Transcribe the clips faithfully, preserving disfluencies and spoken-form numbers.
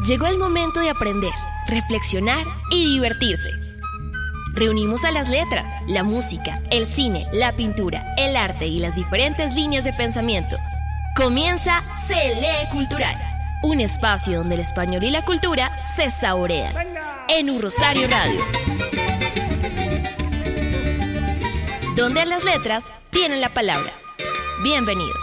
Llegó el momento de aprender, reflexionar y divertirse. Reunimos a las letras, la música, el cine, la pintura, el arte y las diferentes líneas de pensamiento. Comienza Se Lee Cultural, un espacio donde el español y la cultura se saborean. En Un Rosario Radio, donde las letras tienen la palabra. Bienvenidos.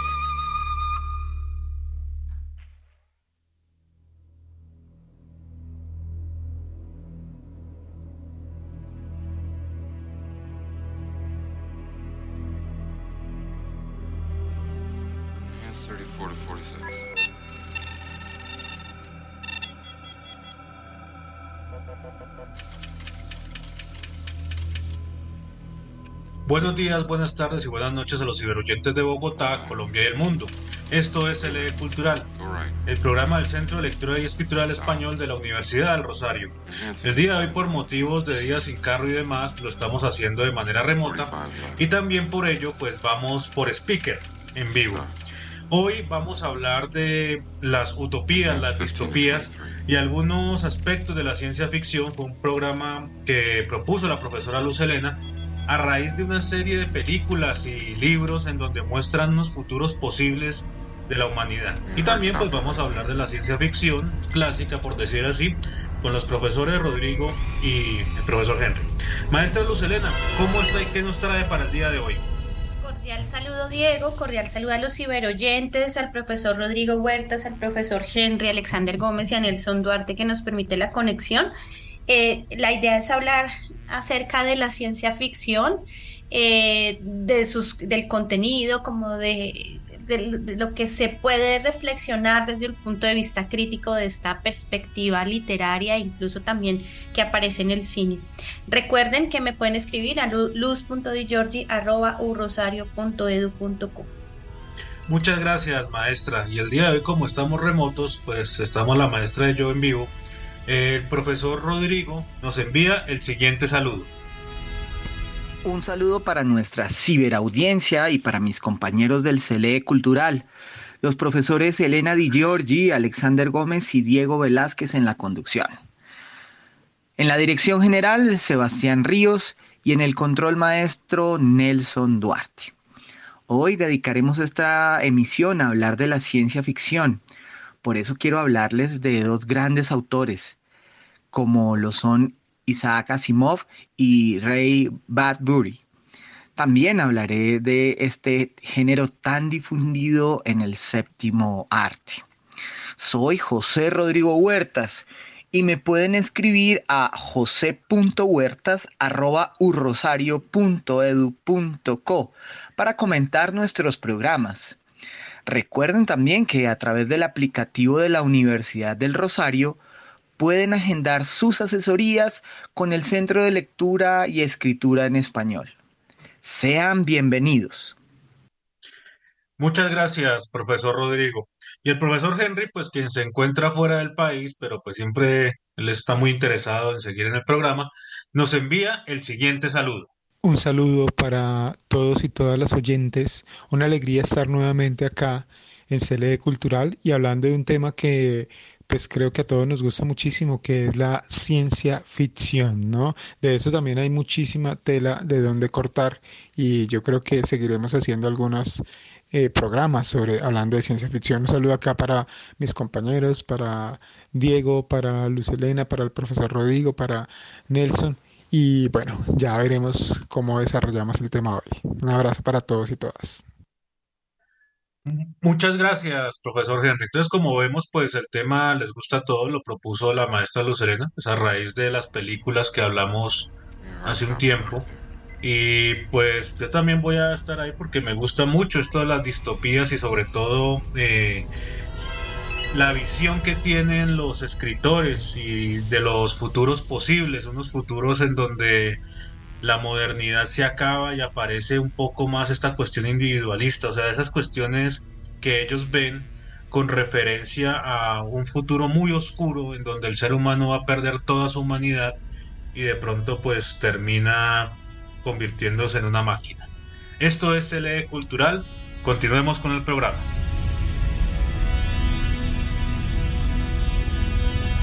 Buenos días, buenas tardes y buenas noches a los ciberoyentes de Bogotá, Colombia y el mundo. Esto es Se Lee Cultural, el programa del Centro de Lectura y Escritura del Español de la Universidad del Rosario. El día de hoy, por motivos de días sin carro y demás, lo estamos haciendo de manera remota y también por ello pues vamos por speaker en vivo. Hoy vamos a hablar de las utopías, las distopías y algunos aspectos de la ciencia ficción. Fue un programa que propuso la profesora Luz Helena a raíz de una serie de películas y libros en donde muestran unos futuros posibles de la humanidad. Y también pues vamos a hablar de la ciencia ficción clásica, por decir así, con los profesores Rodrigo y el profesor Henry. Maestra Luz Helena, ¿cómo está y qué nos trae para el día de hoy? Cordial saludo, Diego, cordial saludo a los ciberoyentes, al profesor Rodrigo Huertas, al profesor Henry, Alexander Gómez y a Nelson Duarte, que nos permite la conexión. Eh, la idea es hablar acerca de la ciencia ficción, eh, de sus, del contenido, como de, de, de lo que se puede reflexionar desde el punto de vista crítico de esta perspectiva literaria, incluso también que aparece en el cine. Recuerden que me pueden escribir a luz punto di giorgi arroba u rosario punto edu punto co. Muchas gracias, maestra. Y el día de hoy, como estamos remotos, pues estamos la maestra y yo en vivo. El profesor Rodrigo nos envía el siguiente saludo. Un saludo para nuestra ciberaudiencia y para mis compañeros del Se Lee Cultural, los profesores Elena Di Giorgi, Alexander Gómez y Diego Velázquez en la conducción. En la dirección general, Sebastián Ríos, y en el control maestro, Nelson Duarte. Hoy dedicaremos esta emisión a hablar de la ciencia ficción. Por eso quiero hablarles de dos grandes autores, como lo son Isaac Asimov y Ray Bradbury. También hablaré de este género tan difundido en el séptimo arte. Soy José Rodrigo Huertas y me pueden escribir a jose punto huertas arroba u rosario punto edu punto co para comentar nuestros programas. Recuerden también que a través del aplicativo de la Universidad del Rosario pueden agendar sus asesorías con el Centro de Lectura y Escritura en Español. Sean bienvenidos. Muchas gracias, profesor Rodrigo. Y el profesor Henry, pues quien se encuentra fuera del país, pero pues siempre él está muy interesado en seguir en el programa, nos envía el siguiente saludo. Un saludo para todos y todas las oyentes. Una alegría estar nuevamente acá en Se Lee Cultural y hablando de un tema que pues creo que a todos nos gusta muchísimo, que es la ciencia ficción, ¿no? De eso también hay muchísima tela de donde cortar y yo creo que seguiremos haciendo algunos eh, programas sobre hablando de ciencia ficción. Un saludo acá para mis compañeros, para Diego, para Luz Helena, para el profesor Rodrigo, para Nelson. Y bueno, ya veremos cómo desarrollamos el tema hoy. Un abrazo para todos y todas. Muchas gracias, profesor Henry. Entonces, como vemos, pues el tema les gusta a todos, lo propuso la maestra Luz Helena, pues a raíz de las películas que hablamos hace un tiempo. Y pues yo también voy a estar ahí porque me gusta mucho esto de las distopías y sobre todo eh, la visión que tienen los escritores y de los futuros posibles, unos futuros en donde la modernidad se acaba y aparece un poco más esta cuestión individualista, o sea, esas cuestiones que ellos ven con referencia a un futuro muy oscuro en donde el ser humano va a perder toda su humanidad y de pronto pues termina convirtiéndose en una máquina. Esto es Se Lee Cultural, continuemos con el programa.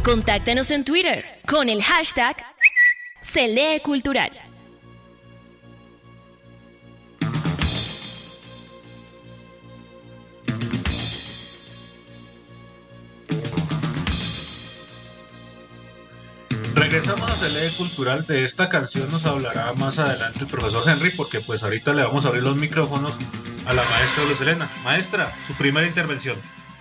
Contáctanos en Twitter con el hashtag CeleCultural. Regresamos a Cele Cultural. De esta canción nos hablará más adelante el profesor Henry, porque pues ahorita le vamos a abrir los micrófonos a la maestra Luz Helena. Maestra, su primera intervención.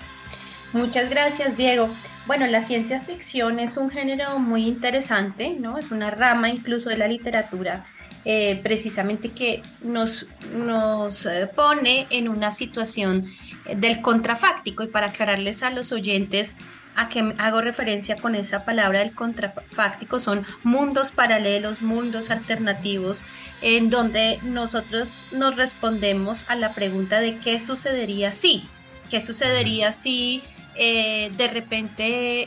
Muchas gracias, Diego. Bueno, la ciencia ficción es un género muy interesante, ¿no? Es una rama incluso de la literatura, eh, precisamente que nos, nos eh, pone en una situación del contrafáctico. Y para aclararles a los oyentes a qué hago referencia con esa palabra del contrafáctico, son mundos paralelos, mundos alternativos, en donde nosotros nos respondemos a la pregunta de qué sucedería si, qué sucedería si eh, de repente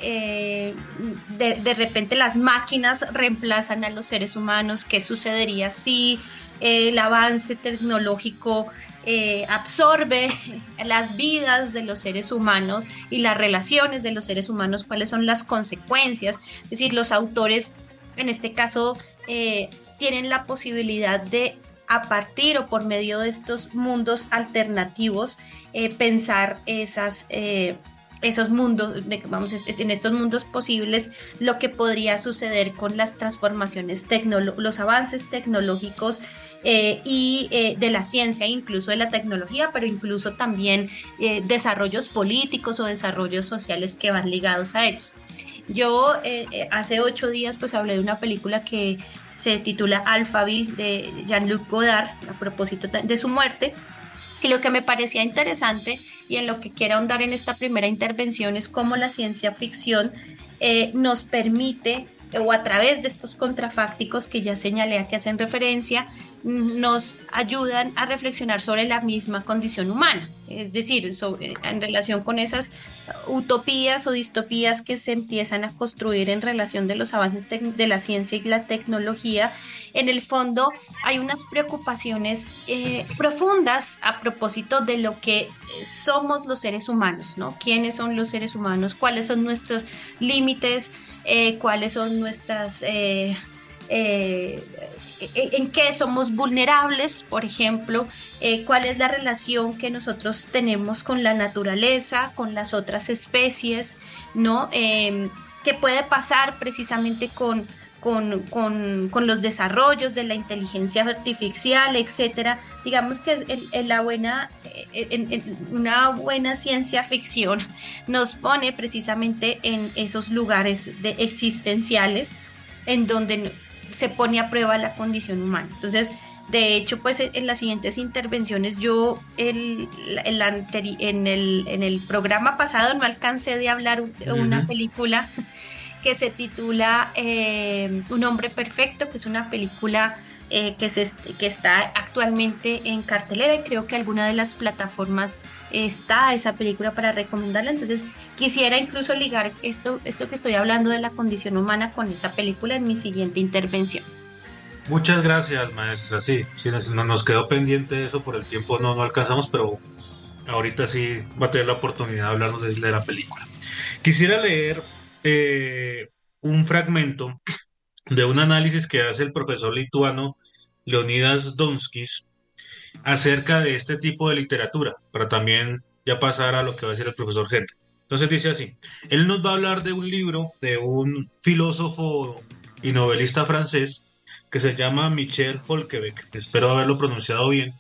eh, de, de repente las máquinas reemplazan a los seres humanos, qué sucedería si eh, el avance tecnológico Eh, absorbe las vidas de los seres humanos y las relaciones de los seres humanos, cuáles son las consecuencias. Es decir, los autores en este caso eh, tienen la posibilidad de, a partir o por medio de estos mundos alternativos, eh, pensar esas eh, esos mundos, de, vamos, en estos mundos posibles, lo que podría suceder con las transformaciones tecnológicas, los avances tecnológicos eh, y eh, de la ciencia, incluso de la tecnología, pero incluso también eh, desarrollos políticos o desarrollos sociales que van ligados a ellos. Yo eh, hace ocho días pues hablé de una película que se titula Alphaville, de Jean-Luc Godard, a propósito de su muerte. Y lo que me parecía interesante y en lo que quiero ahondar en esta primera intervención es cómo la ciencia ficción eh, nos permite, o a través de estos contrafácticos que ya señalé a que hacen referencia, nos ayudan a reflexionar sobre la misma condición humana, es decir, sobre, en relación con esas utopías o distopías que se empiezan a construir en relación de los avances de la ciencia y la tecnología. En el fondo hay unas preocupaciones eh, profundas a propósito de lo que somos los seres humanos, ¿no? ¿Quiénes son los seres humanos? ¿Cuáles son nuestros límites? Eh, ¿Cuáles son nuestras... Eh, eh, en qué somos vulnerables, por ejemplo, eh, cuál es la relación que nosotros tenemos con la naturaleza, con las otras especies, ¿no? Eh, ¿qué puede pasar precisamente con, con, con, con los desarrollos de la inteligencia artificial, etcétera? Digamos que en, en la buena, en, en una buena ciencia ficción nos pone precisamente en esos lugares de existenciales en donde se pone a prueba la condición humana. Entonces, de hecho, pues en las siguientes intervenciones yo el, el anteri- en, el, en el programa pasado no alcancé de hablar de una uh-huh. película que se titula eh, Un hombre perfecto, que es una película eh, que, se, que está actualmente en cartelera y creo que alguna de las plataformas está esa película para recomendarla. Entonces quisiera incluso ligar esto, esto que estoy hablando de la condición humana con esa película en mi siguiente intervención. Muchas gracias, maestra. Sí, sí no nos quedó pendiente eso, por el tiempo no, no alcanzamos, pero ahorita sí va a tener la oportunidad de hablarnos de, de la película. Quisiera leer eh, un fragmento de un análisis que hace el profesor lituano Leonidas Donskis acerca de este tipo de literatura, para también ya pasar a lo que va a decir el profesor Henry. Entonces dice así: él nos va a hablar de un libro de un filósofo y novelista francés que se llama Michel Houellebecq, espero haberlo pronunciado bien,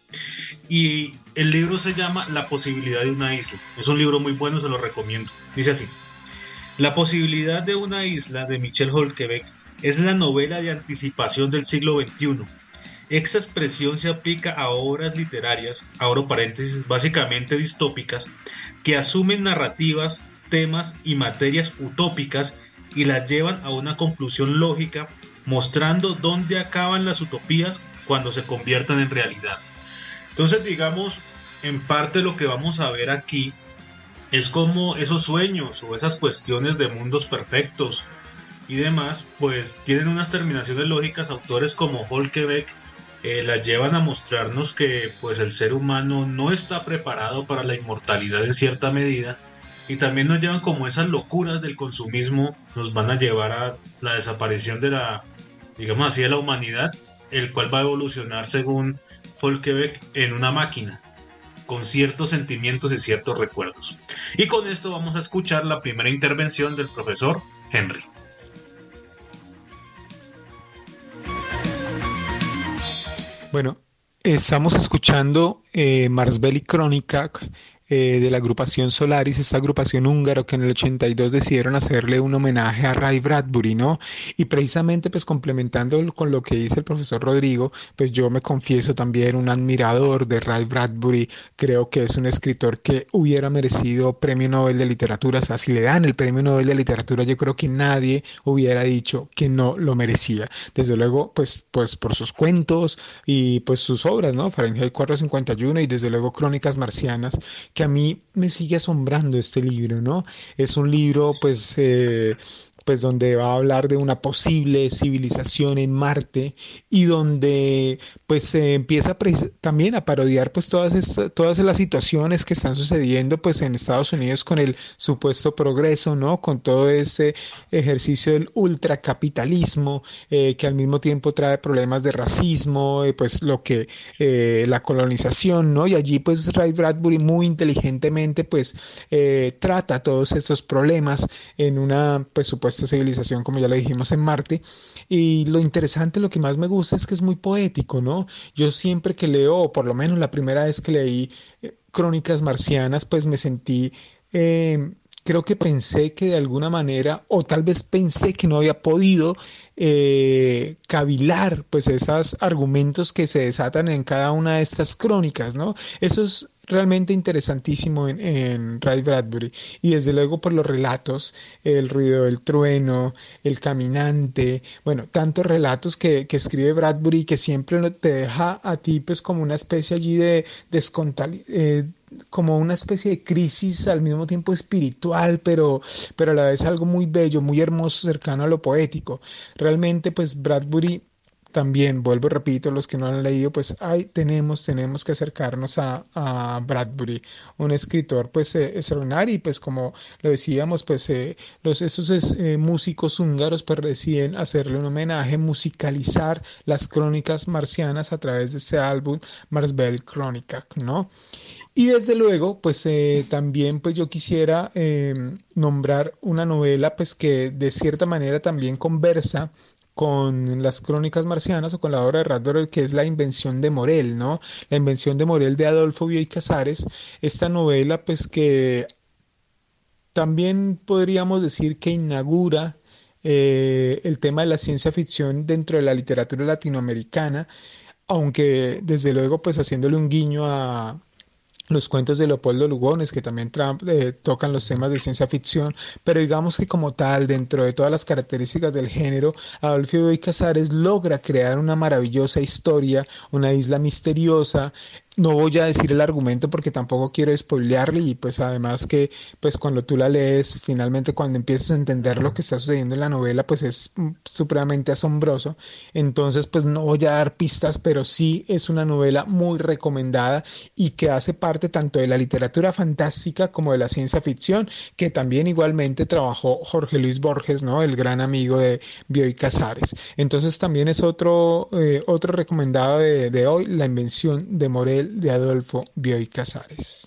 y el libro se llama La posibilidad de una isla. Es un libro muy bueno, se lo recomiendo. Dice así: La posibilidad de una isla, de Michel Houellebecq, es la novela de anticipación del siglo veintiuno. Esta expresión se aplica a obras literarias, abro paréntesis, básicamente distópicas, que asumen narrativas, temas y materias utópicas y las llevan a una conclusión lógica, mostrando dónde acaban las utopías cuando se conviertan en realidad. Entonces, digamos, en parte lo que vamos a ver aquí es como esos sueños o esas cuestiones de mundos perfectos y demás, pues tienen unas terminaciones lógicas. Autores como Houellebecq eh, las llevan a mostrarnos que pues el ser humano no está preparado para la inmortalidad en cierta medida y también nos llevan como esas locuras del consumismo, nos van a llevar a la desaparición de la, digamos así, de la humanidad, el cual va a evolucionar según Folkebeck en una máquina, con ciertos sentimientos y ciertos recuerdos. Y con esto vamos a escuchar la primera intervención del profesor Henry. Bueno, estamos escuchando eh, Mars Belli Crónica eh, de la agrupación Solaris, esta agrupación húngaro que en el ochenta y dos decidieron hacerle un homenaje a Ray Bradbury, ¿no? Y precisamente pues complementando con lo que dice el profesor Rodrigo, pues yo me confieso también un admirador de Ray Bradbury. Creo que es un escritor que hubiera merecido premio Nobel de Literatura. O sea, si le dan el premio Nobel de Literatura, yo creo que nadie hubiera dicho que no lo merecía. Desde luego, pues, pues por sus cuentos y pues sus obras, ¿no? Fahrenheit cuatrocientos cincuenta y uno y desde luego Crónicas Marcianas, que a mí me sigue asombrando este libro, ¿no? Es un libro, pues, eh, pues donde va a hablar de una posible civilización en Marte y donde pues se empieza también a parodiar pues todas estas, todas las situaciones que están sucediendo pues en Estados Unidos con el supuesto progreso, ¿no? Con todo este ejercicio del ultracapitalismo eh, que al mismo tiempo trae problemas de racismo, eh, pues lo que eh, la colonización, ¿no? Y allí pues Ray Bradbury muy inteligentemente pues eh, trata todos estos problemas en una pues supuesta civilización, como ya lo dijimos, en Marte. Y lo interesante, lo que más me gusta es que es muy poético, ¿no? Yo siempre que leo, o por lo menos la primera vez que leí eh, Crónicas Marcianas, pues me sentí eh, creo que pensé que de alguna manera, o tal vez pensé que no había podido eh, cavilar pues esos argumentos que se desatan en cada una de estas crónicas, ¿no? Eso es realmente interesantísimo en, en Ray Bradbury. Y desde luego por los relatos, el ruido del trueno, el caminante, bueno, tantos relatos que, que escribe Bradbury que siempre te deja a ti pues como una especie allí de descontal, eh, como una especie de crisis al mismo tiempo espiritual, pero, pero a la vez algo muy bello, muy hermoso, cercano a lo poético. Realmente pues Bradbury también, vuelvo y repito, los que no han leído, pues ay, tenemos, tenemos que acercarnos a, a Bradbury, un escritor pues eh, extraordinario, y pues como lo decíamos, pues eh, los, esos eh, músicos húngaros pues deciden hacerle un homenaje, musicalizar las crónicas marcianas a través de este álbum Mars Belli Crónica, ¿no? Y desde luego, pues eh, también pues yo quisiera eh, nombrar una novela pues que de cierta manera también conversa con las crónicas marcianas o con la obra de Bradbury, que es La invención de Morel, ¿no? La invención de Morel de Adolfo Bioy Casares, esta novela pues que también podríamos decir que inaugura eh, el tema de la ciencia ficción dentro de la literatura latinoamericana, aunque desde luego pues haciéndole un guiño a los cuentos de Leopoldo Lugones, que también eh, tocan los temas de ciencia ficción, pero digamos que como tal, dentro de todas las características del género, Adolfo Bioy Casares logra crear una maravillosa historia, una isla misteriosa. No voy a decir el argumento porque tampoco quiero spoilearle, y pues además que pues cuando tú la lees, finalmente cuando empiezas a entender lo que está sucediendo en la novela, pues es supremamente asombroso. Entonces pues no voy a dar pistas, pero sí es una novela muy recomendada y que hace parte tanto de la literatura fantástica como de la ciencia ficción, que también igualmente trabajó Jorge Luis Borges, ¿no? El gran amigo de Bioy Casares. Entonces también es otro, eh, otro recomendado de, de hoy, La invención de Morel de Adolfo Bioy Casares.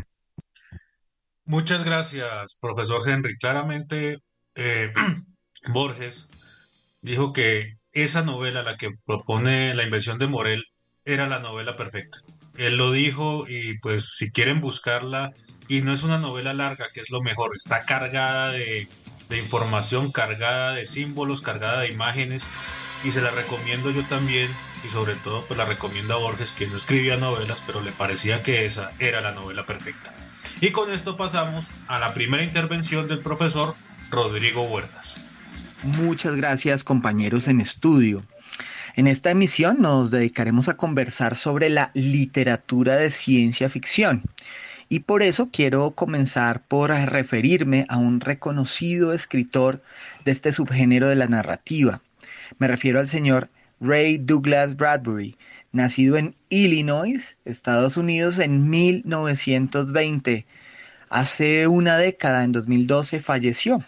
Muchas gracias, profesor Henry. Claramente, eh, Borges dijo que esa novela, la que propone La invención de Morel, era la novela perfecta. Él lo dijo, y pues si quieren buscarla, y no es una novela larga, que es lo mejor, está cargada de, de información, cargada de símbolos, cargada de imágenes, y se la recomiendo yo también. Y sobre todo pues la recomiendo a Borges, que no escribía novelas, pero le parecía que esa era la novela perfecta. Y con esto pasamos a la primera intervención del profesor Rodrigo Huertas. Muchas gracias, compañeros en estudio. En esta emisión nos dedicaremos a conversar sobre la literatura de ciencia ficción. Y por eso quiero comenzar por referirme a un reconocido escritor de este subgénero de la narrativa. Me refiero al señor Ray Douglas Bradbury, nacido en Illinois, Estados Unidos, en mil novecientos veinte. hace una década, en dos mil doce, falleció.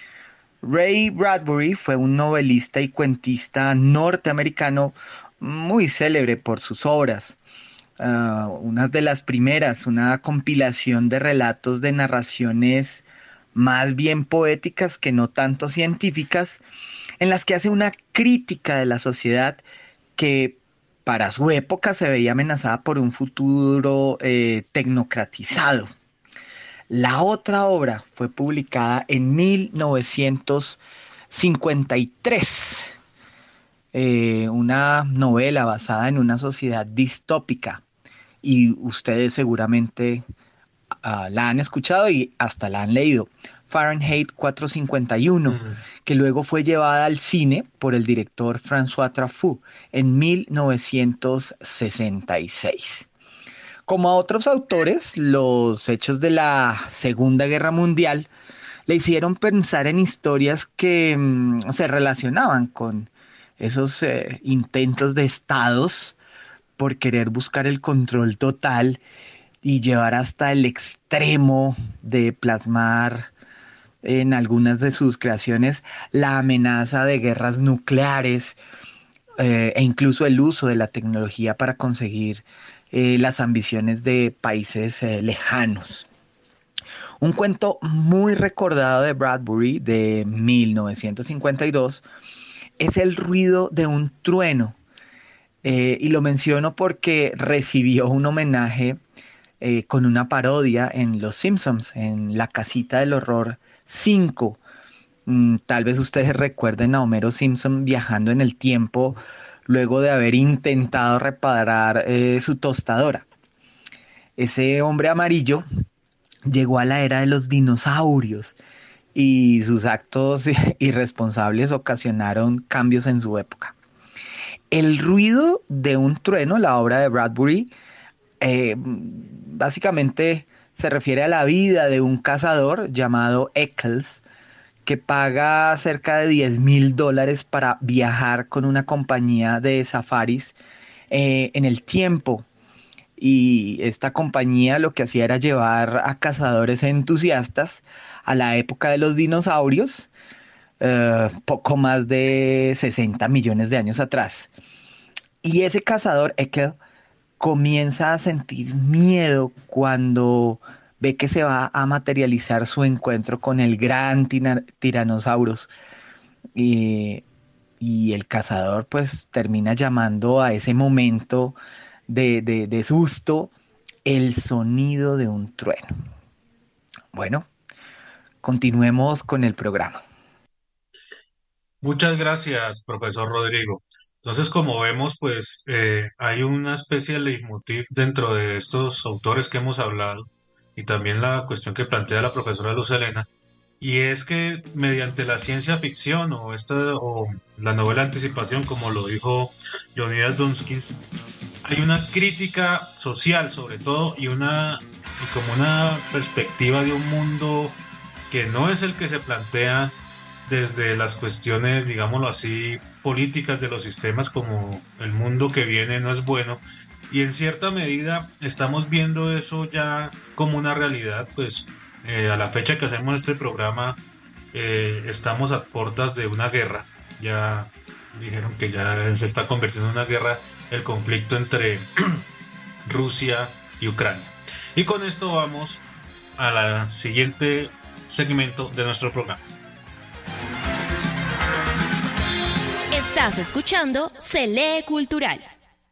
Ray Bradbury fue un novelista y cuentista norteamericano muy célebre por sus obras. Uh, una de las primeras, una compilación de relatos de narraciones más bien poéticas que no tanto científicas, en las que hace una crítica de la sociedad que para su época se veía amenazada por un futuro eh, tecnocratizado. La otra obra fue publicada en mil novecientos cincuenta y tres, eh, una novela basada en una sociedad distópica, y ustedes seguramente uh, la han escuchado y hasta la han leído, Fahrenheit cuatrocientos cincuenta y uno, mm. que luego fue llevada al cine por el director François Truffaut en mil novecientos sesenta y seis. Como a otros autores, los hechos de la Segunda Guerra Mundial le hicieron pensar en historias que mmm, se relacionaban con esos eh, intentos de estados por querer buscar el control total y llevar hasta el extremo de plasmar en algunas de sus creaciones la amenaza de guerras nucleares eh, e incluso el uso de la tecnología para conseguir Eh, las ambiciones de países eh, lejanos. Un cuento muy recordado de Bradbury de mil novecientos cincuenta y dos es El ruido de un trueno, eh, y lo menciono porque recibió un homenaje eh, con una parodia en Los Simpsons, en La Casita del Horror cinco. Mm, tal vez ustedes recuerden a Homero Simpson viajando en el tiempo luego de haber intentado reparar eh, su tostadora. Ese hombre amarillo llegó a la era de los dinosaurios y sus actos irresponsables ocasionaron cambios en su época. El ruido de un trueno, la obra de Bradbury, eh, básicamente se refiere a la vida de un cazador llamado Eccles, que paga cerca de diez mil dólares para viajar con una compañía de safaris eh, en el tiempo. Y esta compañía lo que hacía era llevar a cazadores entusiastas a la época de los dinosaurios, eh, poco más de sesenta millones de años atrás. Y ese cazador, Ekel, comienza a sentir miedo cuando ve que se va a materializar su encuentro con el gran tina- tiranosaurus. Y, y el cazador pues termina llamando a ese momento de, de, de susto el sonido de un trueno. Bueno, continuemos con el programa. Muchas gracias, profesor Rodrigo. Entonces, como vemos, pues eh, hay una especie de leitmotiv dentro de estos autores que hemos hablado, y también la cuestión que plantea la profesora Luz Helena, y es que mediante la ciencia ficción o esta o la novela anticipación, como lo dijo Leonidas Donskis, hay una crítica social sobre todo y una y como una perspectiva de un mundo que no es el que se plantea desde las cuestiones, digámoslo así, políticas de los sistemas, como el mundo que viene no es bueno. Y en cierta medida estamos viendo eso ya como una realidad, pues eh, a la fecha que hacemos este programa eh, estamos a puertas de una guerra. Ya dijeron que ya se está convirtiendo en una guerra el conflicto entre Rusia y Ucrania. Y con esto vamos a la siguiente segmento de nuestro programa. Estás escuchando Se Lee Cultural.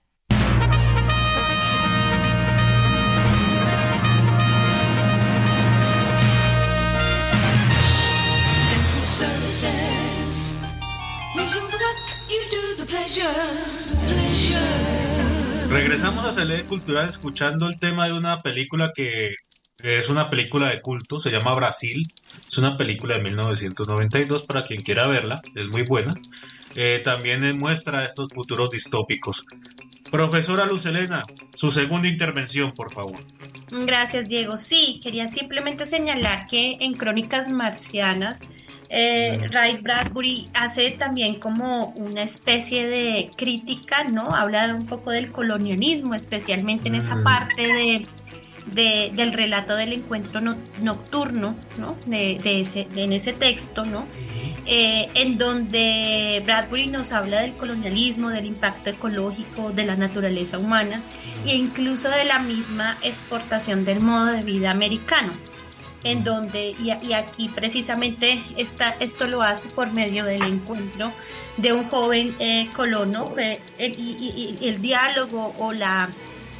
Regresamos a Se Lee Cultural escuchando el tema de una película que es una película de culto, se llama Brasil. Es una película de mil novecientos noventa y dos para quien quiera verla, es muy buena. Eh, también muestra estos futuros distópicos. Profesora Luz Helena, su segunda intervención, por favor. Gracias, Diego. Sí, quería simplemente señalar que en Crónicas Marcianas, eh, Ray Bradbury hace también como una especie de crítica, ¿no? Habla un poco del colonialismo, especialmente en esa parte de, de, del relato del encuentro no, nocturno, ¿no? De, de ese, de, en ese texto, ¿no? Eh, en donde Bradbury nos habla del colonialismo, del impacto ecológico, de la naturaleza humana e incluso de la misma exportación del modo de vida americano, en donde, y, y aquí precisamente esta, esto lo hace por medio del encuentro de un joven eh, colono eh, y, y, y el diálogo o la...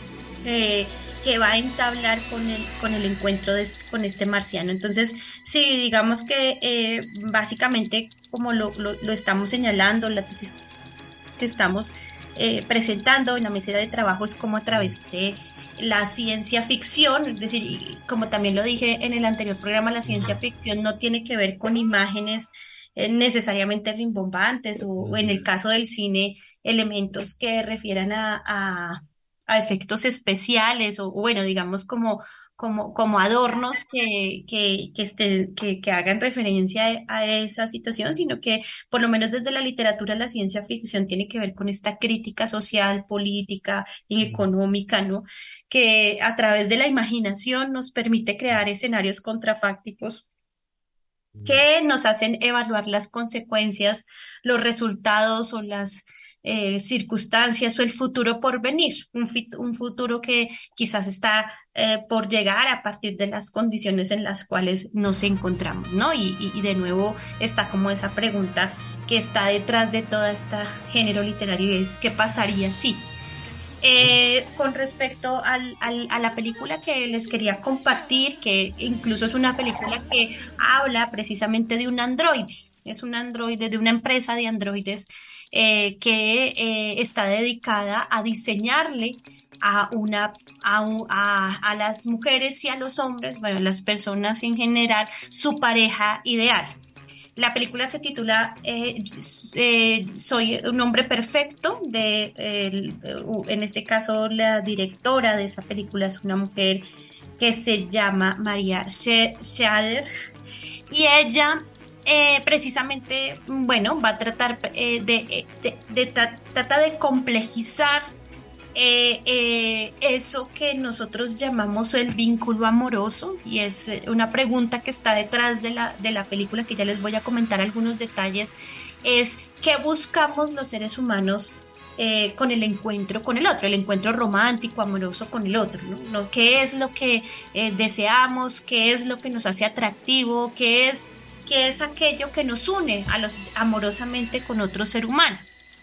Eh, que va a entablar con el, con el encuentro de, con este marciano. Entonces, sí, digamos que eh, básicamente, como lo, lo, lo estamos señalando, la tesis que estamos eh, presentando en la mesa de trabajo es como a través de la ciencia ficción, es decir, como también lo dije en el anterior programa, la ciencia ficción no tiene que ver con imágenes eh, necesariamente rimbombantes o, o en el caso del cine, elementos que refieran a, a a efectos especiales o bueno, digamos como, como, como adornos que, que, que, estén, que, que hagan referencia a esa situación, sino que por lo menos desde la literatura la ciencia ficción tiene que ver con esta crítica social, política y económica, ¿no? Que a través de la imaginación nos permite crear escenarios contrafácticos que nos hacen evaluar las consecuencias, los resultados o las eh, circunstancias o el futuro por venir, un, fit, un futuro que quizás está eh, por llegar a partir de las condiciones en las cuales nos encontramos, ¿no? Y, y, y de nuevo está como esa pregunta que está detrás de todo este género literario y es ¿qué pasaría si? Eh, con respecto al, al, a la película que les quería compartir, que incluso es una película que habla precisamente de un androide, es un androide de una empresa de androides eh, que eh, está dedicada a diseñarle a una a, a, a las mujeres y a los hombres, bueno, las personas en general, su pareja ideal. La película se titula eh, eh, Soy un hombre perfecto, de, eh, en este caso la directora de esa película es una mujer que se llama Maria Schrader y ella eh, precisamente, bueno, va a tratar eh, de, de, de, de trata de complejizar Eh, eh, eso que nosotros llamamos el vínculo amoroso y es una pregunta que está detrás de la, de la película que ya les voy a comentar algunos detalles, es ¿qué buscamos los seres humanos eh, con el encuentro con el otro, el encuentro romántico, amoroso con el otro, ¿no? ¿Qué es lo que eh, deseamos? ¿Qué es lo que nos hace atractivo? ¿Qué es, qué es aquello que nos une a los, amorosamente con otro ser humano?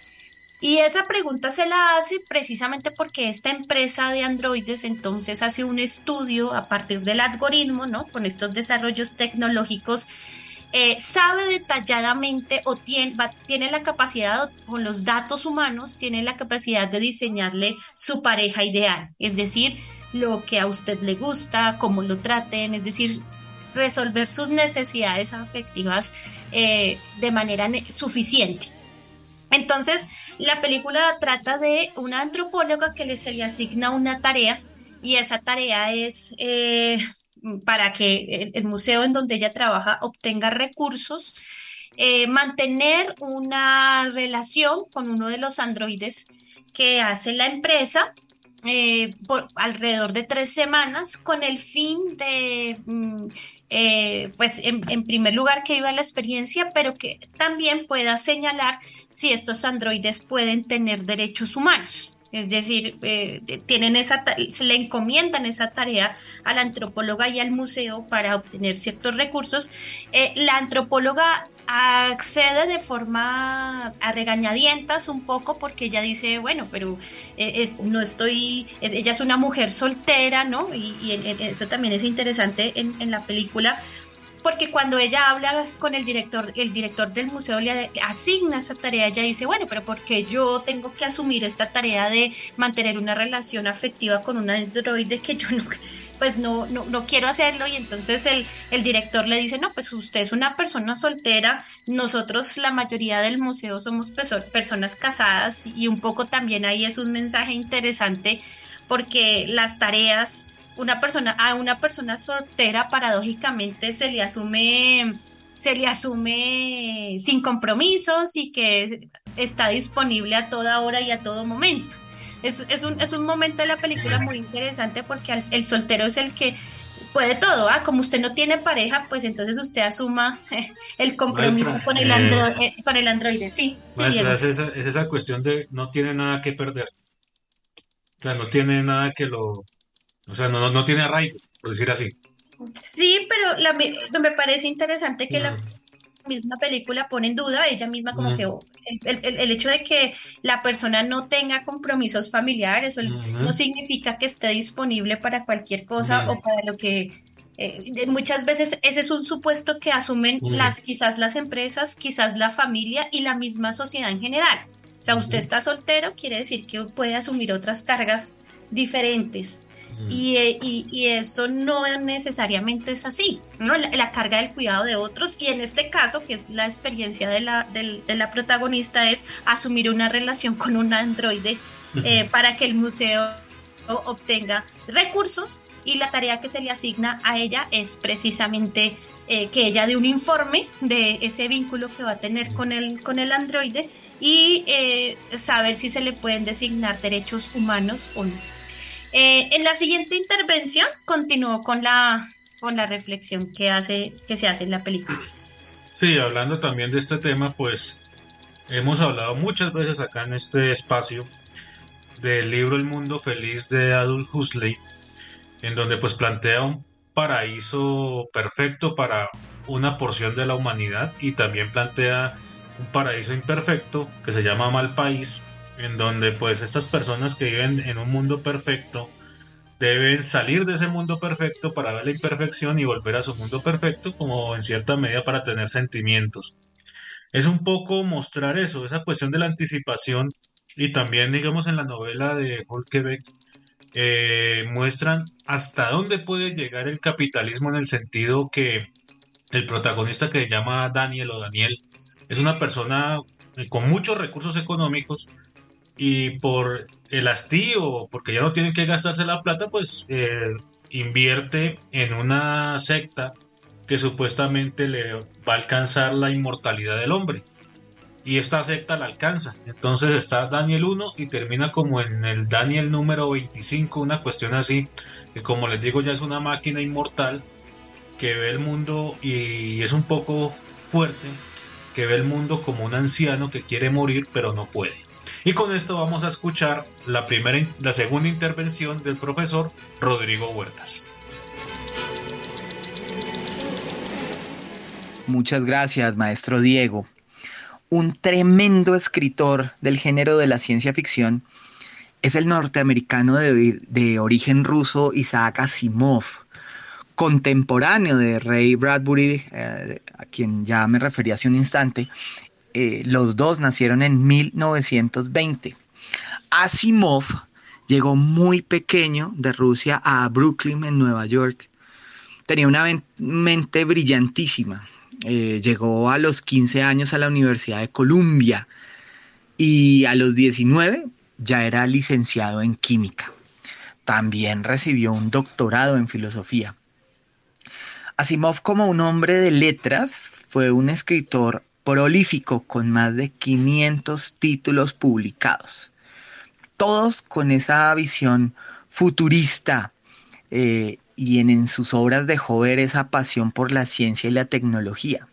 Y esa pregunta se la hace precisamente porque esta empresa de androides entonces hace un estudio a partir del algoritmo, ¿no? Con estos desarrollos tecnológicos, eh, sabe detalladamente o tiene, va, tiene la capacidad, con los datos humanos, tiene la capacidad de diseñarle su pareja ideal, es decir, lo que a usted le gusta, cómo lo traten, es decir, resolver sus necesidades afectivas eh, de manera suficiente. Entonces, la película trata de una antropóloga que le se le asigna una tarea y esa tarea es eh, para que el, el museo en donde ella trabaja obtenga recursos, eh, mantener una relación con uno de los androides que hace la empresa eh, por alrededor de tres semanas con el fin de... Mm, Eh, pues en, en primer lugar que viva la experiencia, pero que también pueda señalar si estos androides pueden tener derechos humanos. Es decir, eh, tienen esa se le encomiendan esa tarea a la antropóloga y al museo para obtener ciertos recursos. Eh, la antropóloga accede de forma a regañadientas un poco porque ella dice, bueno, pero eh, es, no estoy, es, ella es una mujer soltera, ¿no? Y, y en, en eso también es interesante en, en la película, porque cuando ella habla con el director, el director del museo le asigna esa tarea, ella dice, bueno, pero ¿por qué yo tengo que asumir esta tarea de mantener una relación afectiva con un androide que yo no, pues no, no, no quiero hacerlo? Y entonces el, el director le dice, no, pues usted es una persona soltera, nosotros la mayoría del museo somos perso- personas casadas, y un poco también ahí es un mensaje interesante porque las tareas... Una persona, a una persona soltera paradójicamente se le asume, se le asume sin compromisos y que está disponible a toda hora y a todo momento. es, es, un, es un momento de la película muy interesante porque el, el soltero es el que puede todo, ¿ah? Como usted no tiene pareja, pues entonces usted asuma eh, el compromiso Maestra, con el, eh, andro eh, con el androide, sí, sí, maestra, Diego. es esa, es esa cuestión de no tiene nada que perder. O sea, no tiene nada que lo, o sea, no, no, no tiene arraigo, por decir así. Sí, pero la, mi- me parece interesante que la Mm, misma película pone en duda ella misma como que mm, oh, el, el- el hecho de que la persona no tenga compromisos familiares o el- no mm, significa que esté disponible para cualquier cosa o mm, para lo que eh, de- muchas veces ese es un supuesto que asumen mm, las quizás las empresas, quizás la familia y la misma sociedad en general. O sea, usted mm, está soltero, quiere decir que puede asumir otras cargas diferentes. mm, Y, eh, y, y eso no necesariamente es así, ¿no? La, la carga del cuidado de otros, y en este caso, que es la experiencia de la, del- de la protagonista, es asumir una relación con un androide eh, mm, para que el museo obtenga recursos, y la tarea que se le asigna a ella es precisamente eh, que ella dé un informe de ese vínculo que va a tener con el, con el androide y eh, saber si se le pueden designar derechos humanos o no. Eh, en la siguiente intervención continúo con la, con la reflexión que hace, que se hace en la película. Sí, hablando también de este tema, pues hemos hablado muchas veces acá en este espacio del libro El Mundo Feliz de Aldous Huxley, en donde pues plantea un paraíso perfecto para una porción de la humanidad y también plantea un paraíso imperfecto que se llama Mal País, en donde pues estas personas que viven en un mundo perfecto deben salir de ese mundo perfecto para ver la imperfección y volver a su mundo perfecto, como en cierta medida para tener sentimientos. Es un poco mostrar eso, esa cuestión de la anticipación, y también digamos en la novela de Hulkebeck eh, muestran hasta dónde puede llegar el capitalismo, en el sentido que el protagonista, que se llama Daniel o Daniel, es una persona eh, con muchos recursos económicos, y por el hastío, porque ya no tiene que gastarse la plata, pues eh, invierte en una secta que supuestamente le va a alcanzar la inmortalidad del hombre. Y esta secta la alcanza. Entonces está Daniel uno y termina como en el Daniel número veinticinco, una cuestión así, que como les digo ya es una máquina inmortal que ve el mundo, y es un poco fuerte, que ve el mundo como un anciano que quiere morir pero no puede. Y con esto vamos a escuchar la primera, la segunda intervención del profesor Rodrigo Huertas. Muchas gracias, maestro Diego. Un tremendo escritor del género de la ciencia ficción es el norteamericano de, de origen ruso Isaac Asimov, contemporáneo de Ray Bradbury, eh, a quien ya me referí hace un instante. Eh, los dos nacieron en mil novecientos veinte. Asimov llegó muy pequeño de Rusia a Brooklyn, en Nueva York. Tenía una mente brillantísima. Eh, llegó a los quince años a la Universidad de Columbia y a los diecinueve ya era licenciado en química. También recibió un doctorado en filosofía. Asimov, como un hombre de letras, fue un escritor prolífico con más de quinientos títulos publicados, todos con esa visión futurista, eh, y en, en sus obras dejó ver esa pasión por la ciencia y la tecnología.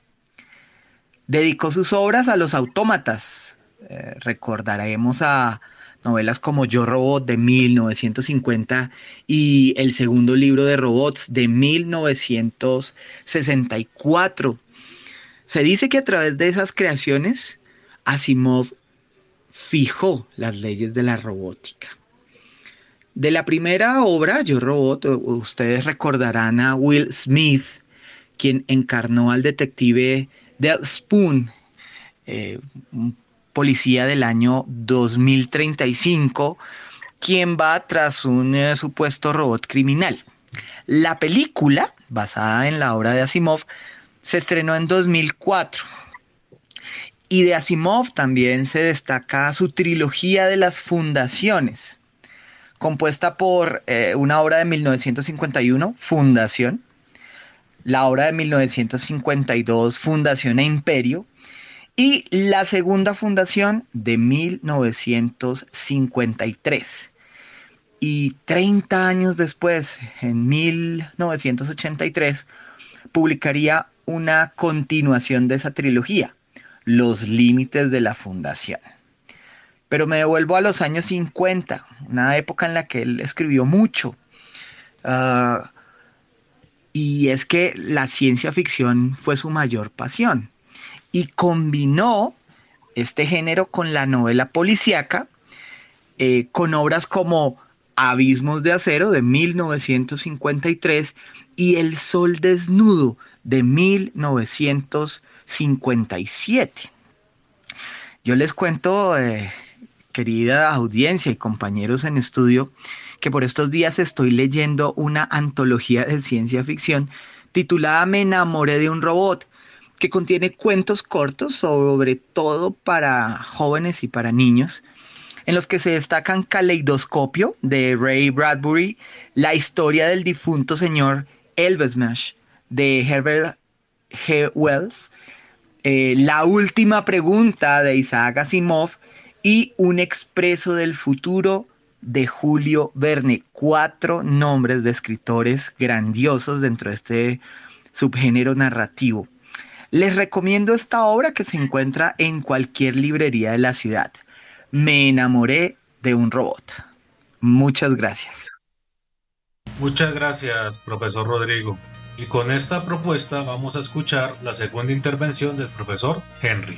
Dedicó sus obras a los autómatas. Eh, recordaremos a novelas como Yo Robot de mil novecientos cincuenta y el segundo libro de robots de mil novecientos sesenta y cuatro. Se dice que a través de esas creaciones Asimov fijó las leyes de la robótica. De la primera obra, Yo Robot, ustedes recordarán a Will Smith, quien encarnó al detective Del Spoon, eh, un policía del año dos mil treinta y cinco, quien va tras un eh, supuesto robot criminal. La película, basada en la obra de Asimov, se estrenó en dos mil cuatro. Y de Asimov también se destaca su trilogía de las fundaciones, compuesta por eh, una obra de mil novecientos cincuenta y uno, Fundación, la obra de mil novecientos cincuenta y dos, Fundación e Imperio, Y la segunda fundación de mil novecientos cincuenta y tres. Y treinta años después, en mil novecientos ochenta y tres, publicaría una continuación de esa trilogía, Los límites de la fundación. Pero me devuelvo a los años cincuenta, una época en la que él escribió mucho. Uh, y es que la ciencia ficción fue su mayor pasión. Y combinó este género con la novela policíaca, eh, con obras como Abismos de acero de mil novecientos cincuenta y tres y El sol desnudo de mil novecientos cincuenta y siete. Yo les cuento, eh, querida audiencia y compañeros en estudio, que por estos días estoy leyendo una antología de ciencia ficción titulada Me enamoré de un robot, que contiene cuentos cortos, sobre todo para jóvenes y para niños, en los que se destacan Caleidoscopio, de Ray Bradbury, La historia del difunto señor Elvesmash, de Herbert G. Wells, eh, La última pregunta, de Isaac Asimov, y Un expreso del futuro, de Julio Verne. Cuatro nombres de escritores grandiosos dentro de este subgénero narrativo. Les recomiendo esta obra, que se encuentra en cualquier librería de la ciudad. Me enamoré de un robot. Muchas gracias. Muchas gracias, profesor Rodrigo. Y con esta propuesta vamos a escuchar la segunda intervención del profesor Henry.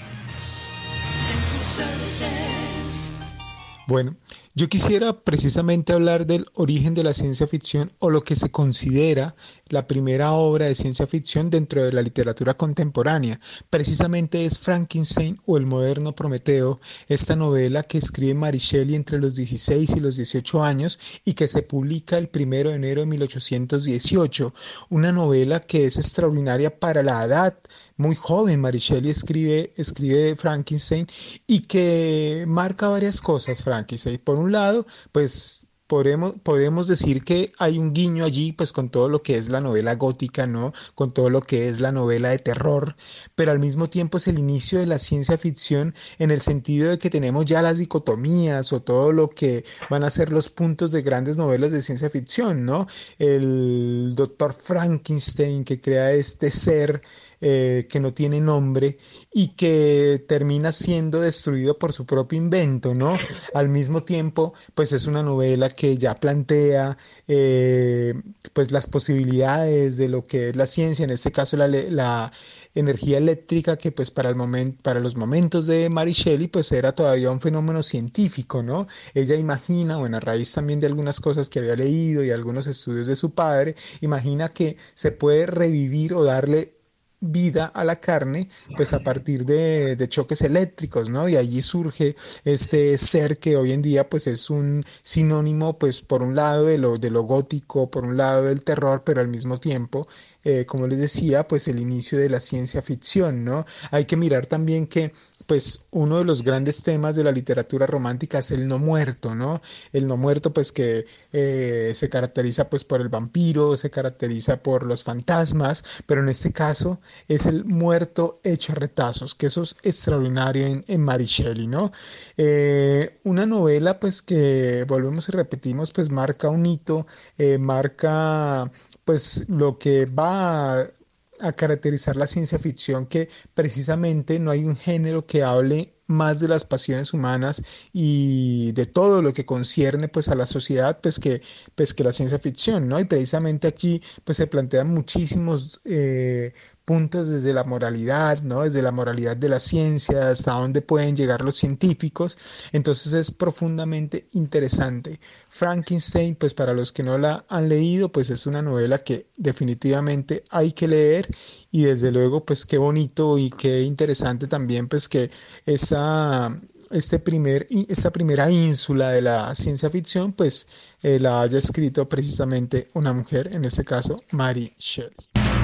Bueno, yo quisiera precisamente hablar del origen de la ciencia ficción, o lo que se considera la primera obra de ciencia ficción dentro de la literatura contemporánea. Precisamente es Frankenstein o el moderno Prometeo, esta novela que escribe Mary Shelley entre los dieciséis y los dieciocho años y que se publica el primero de enero de mil ochocientos dieciocho. Una novela que es extraordinaria para la edad. Muy joven Mary Shelley escribe, escribe Frankenstein, y que marca varias cosas Frankenstein. Por un lado, pues podemos, podemos decir que hay un guiño allí, pues con todo lo que es la novela gótica, ¿no? Con todo lo que es la novela de terror, pero al mismo tiempo es el inicio de la ciencia ficción, en el sentido de que tenemos ya las dicotomías o todo lo que van a ser los puntos de grandes novelas de ciencia ficción, ¿no? El doctor Frankenstein, que crea este ser Eh, que no tiene nombre y que termina siendo destruido por su propio invento, ¿no? Al mismo tiempo, pues es una novela que ya plantea eh, pues las posibilidades de lo que es la ciencia, en este caso la, la energía eléctrica, que pues para el momento, para los momentos de Mary Shelley, pues era todavía un fenómeno científico, ¿no? Ella imagina, bueno, a raíz también de algunas cosas que había leído y algunos estudios de su padre, imagina que se puede revivir o darle vida a la carne, pues a partir de, de choques eléctricos, ¿no? Y allí surge este ser que hoy en día pues es un sinónimo, pues por un lado de lo, de lo gótico, por un lado del terror, pero al mismo tiempo, eh, como les decía, pues el inicio de la ciencia ficción, ¿no? Hay que mirar también que pues uno de los grandes temas de la literatura romántica es el no muerto, ¿no? El no muerto, pues que eh, se caracteriza pues por el vampiro, se caracteriza por los fantasmas, pero en este caso es el muerto hecho a retazos, que eso es extraordinario en, en Mary Shelley, ¿no? Eh, una novela pues que, volvemos y repetimos, pues marca un hito, eh, marca pues lo que va a a caracterizar la ciencia ficción, que precisamente no hay un género que hable más de las pasiones humanas y de todo lo que concierne pues a la sociedad, pues que, pues que la ciencia ficción, ¿no? Y precisamente aquí pues se plantean muchísimos eh, puntos desde la moralidad, ¿no? Desde la moralidad de la ciencia, hasta dónde pueden llegar los científicos. Entonces es profundamente interesante. Frankenstein, pues para los que no la han leído, pues es una novela que definitivamente hay que leer, y desde luego pues qué bonito y qué interesante también pues que esa, este primer, esta primera ínsula de la ciencia ficción pues eh, la haya escrito precisamente una mujer, en este caso Mary Shelley.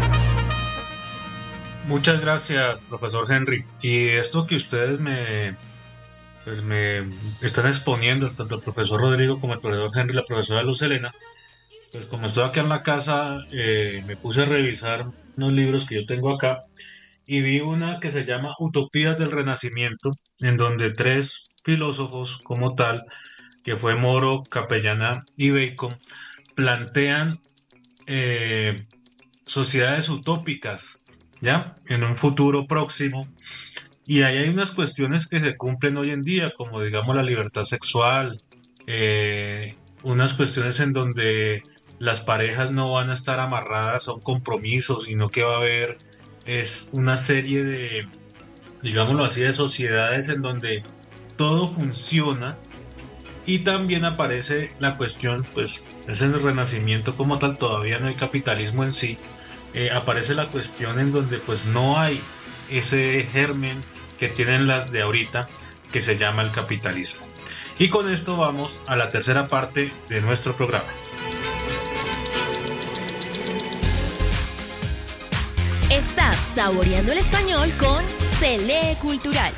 Muchas gracias, profesor Henry. Y esto que ustedes me, pues me están exponiendo, tanto el profesor Rodrigo como el profesor Henry, la profesora Luz Helena, pues como estoy aquí en la casa, eh, me puse a revisar unos libros que yo tengo acá, y vi una que se llama Utopías del Renacimiento, en donde tres filósofos como tal, que fue Moro, Capellana y Bacon, plantean eh, sociedades utópicas, ¿ya? En un futuro próximo. Y ahí hay unas cuestiones que se cumplen hoy en día, como digamos la libertad sexual, eh, unas cuestiones en donde las parejas no van a estar amarradas a un compromiso, sino que va a haber es una serie de, digámoslo así, de sociedades en donde todo funciona. Y también aparece la cuestión, pues es el renacimiento como tal, todavía no hay capitalismo en sí, eh, aparece la cuestión en donde pues no hay ese germen que tienen las de ahorita, que se llama el capitalismo. Y con esto vamos a la tercera parte de nuestro programa. Estás saboreando el español con Se Lee Cultural.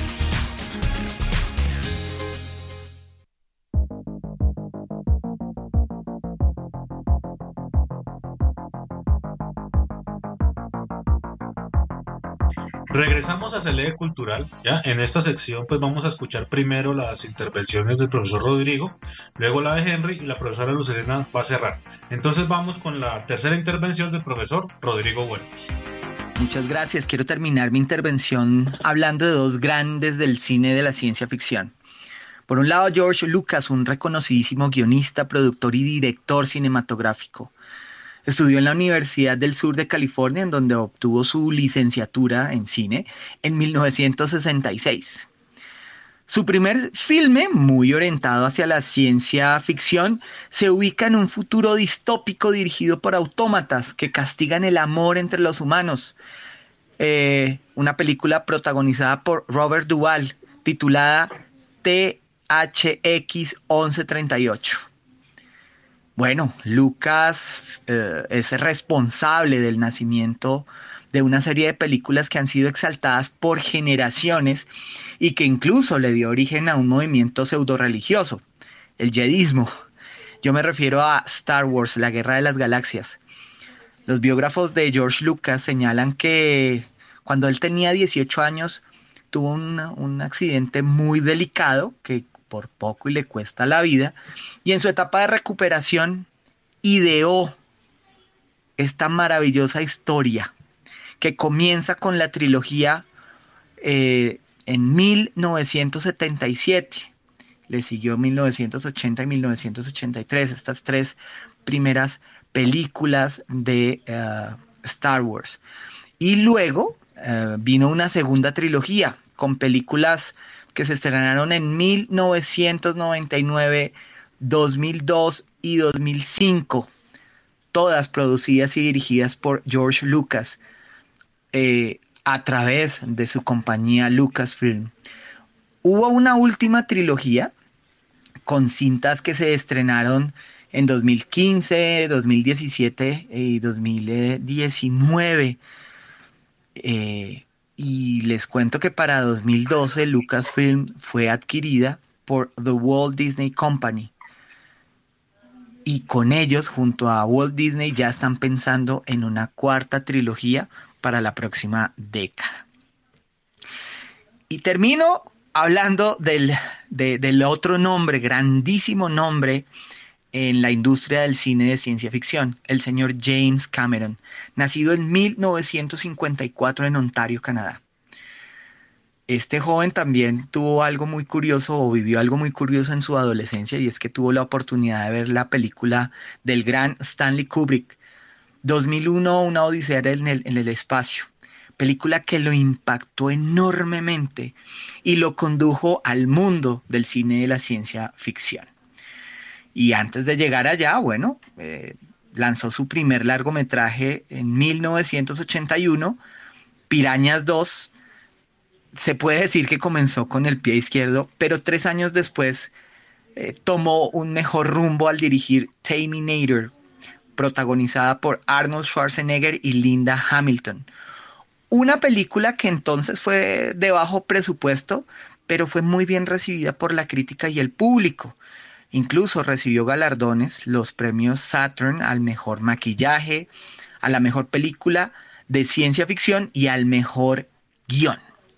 Regresamos a Se Lee Cultural, ¿ya? En esta sección pues vamos a escuchar primero las intervenciones del profesor Rodrigo, luego la de Henry y la profesora Lucelena va a cerrar. Entonces vamos con la tercera intervención del profesor Rodrigo Huertas. Muchas gracias. Quiero terminar mi intervención hablando de dos grandes del cine de la ciencia ficción. Por un lado, George Lucas, un reconocidísimo guionista, productor y director cinematográfico. Estudió en la Universidad del Sur de California, en donde obtuvo su licenciatura en cine en mil novecientos sesenta y seis. Su primer filme, muy orientado hacia la ciencia ficción, se ubica en un futuro distópico dirigido por autómatas que castigan el amor entre los humanos. Eh, una película protagonizada por Robert Duvall, titulada T H X once treinta y ocho. Bueno, Lucas eh, es el responsable del nacimiento de una serie de películas que han sido exaltadas por generaciones y que incluso le dio origen a un movimiento pseudo-religioso, el jedismo. Yo me refiero a Star Wars, la Guerra de las Galaxias. Los biógrafos de George Lucas señalan que cuando él tenía dieciocho años tuvo un, un accidente muy delicado que por poco y le cuesta la vida, y en su etapa de recuperación ideó esta maravillosa historia que comienza con la trilogía eh, en mil novecientos setenta y siete, le siguió mil novecientos ochenta y mil novecientos ochenta y tres, estas tres primeras películas de uh, Star Wars, y luego uh, vino una segunda trilogía con películas que se estrenaron en mil novecientos noventa y nueve, dos mil dos y dos mil cinco, todas producidas y dirigidas por George Lucas eh, a través de su compañía Lucasfilm. Hubo una última trilogía con cintas que se estrenaron en dos mil quince, dos mil diecisiete y dos mil diecinueve. Eh, Y les cuento que para dos mil doce Lucasfilm fue adquirida por The Walt Disney Company. Y con ellos, junto a Walt Disney, ya están pensando en una cuarta trilogía para la próxima década. Y termino hablando del, de, del otro nombre, grandísimo nombre en la industria del cine de ciencia ficción, el señor James Cameron, nacido en mil novecientos cincuenta y cuatro en Ontario, Canadá. Este joven también tuvo algo muy curioso o vivió algo muy curioso en su adolescencia, y es que tuvo la oportunidad de ver la película del gran Stanley Kubrick, dos mil uno, Una odisea en el, en el espacio, película que lo impactó enormemente y lo condujo al mundo del cine de la ciencia ficción. Y antes de llegar allá, bueno, eh, lanzó su primer largometraje en mil novecientos ochenta y uno, Pirañas dos. Se puede decir que comenzó con el pie izquierdo, pero tres años después eh, tomó un mejor rumbo al dirigir Terminator, protagonizada por Arnold Schwarzenegger y Linda Hamilton. Una película que entonces fue de bajo presupuesto, pero fue muy bien recibida por la crítica y el público. Incluso recibió galardones, los premios Saturn al mejor maquillaje, a la mejor película de ciencia ficción y al mejor guión.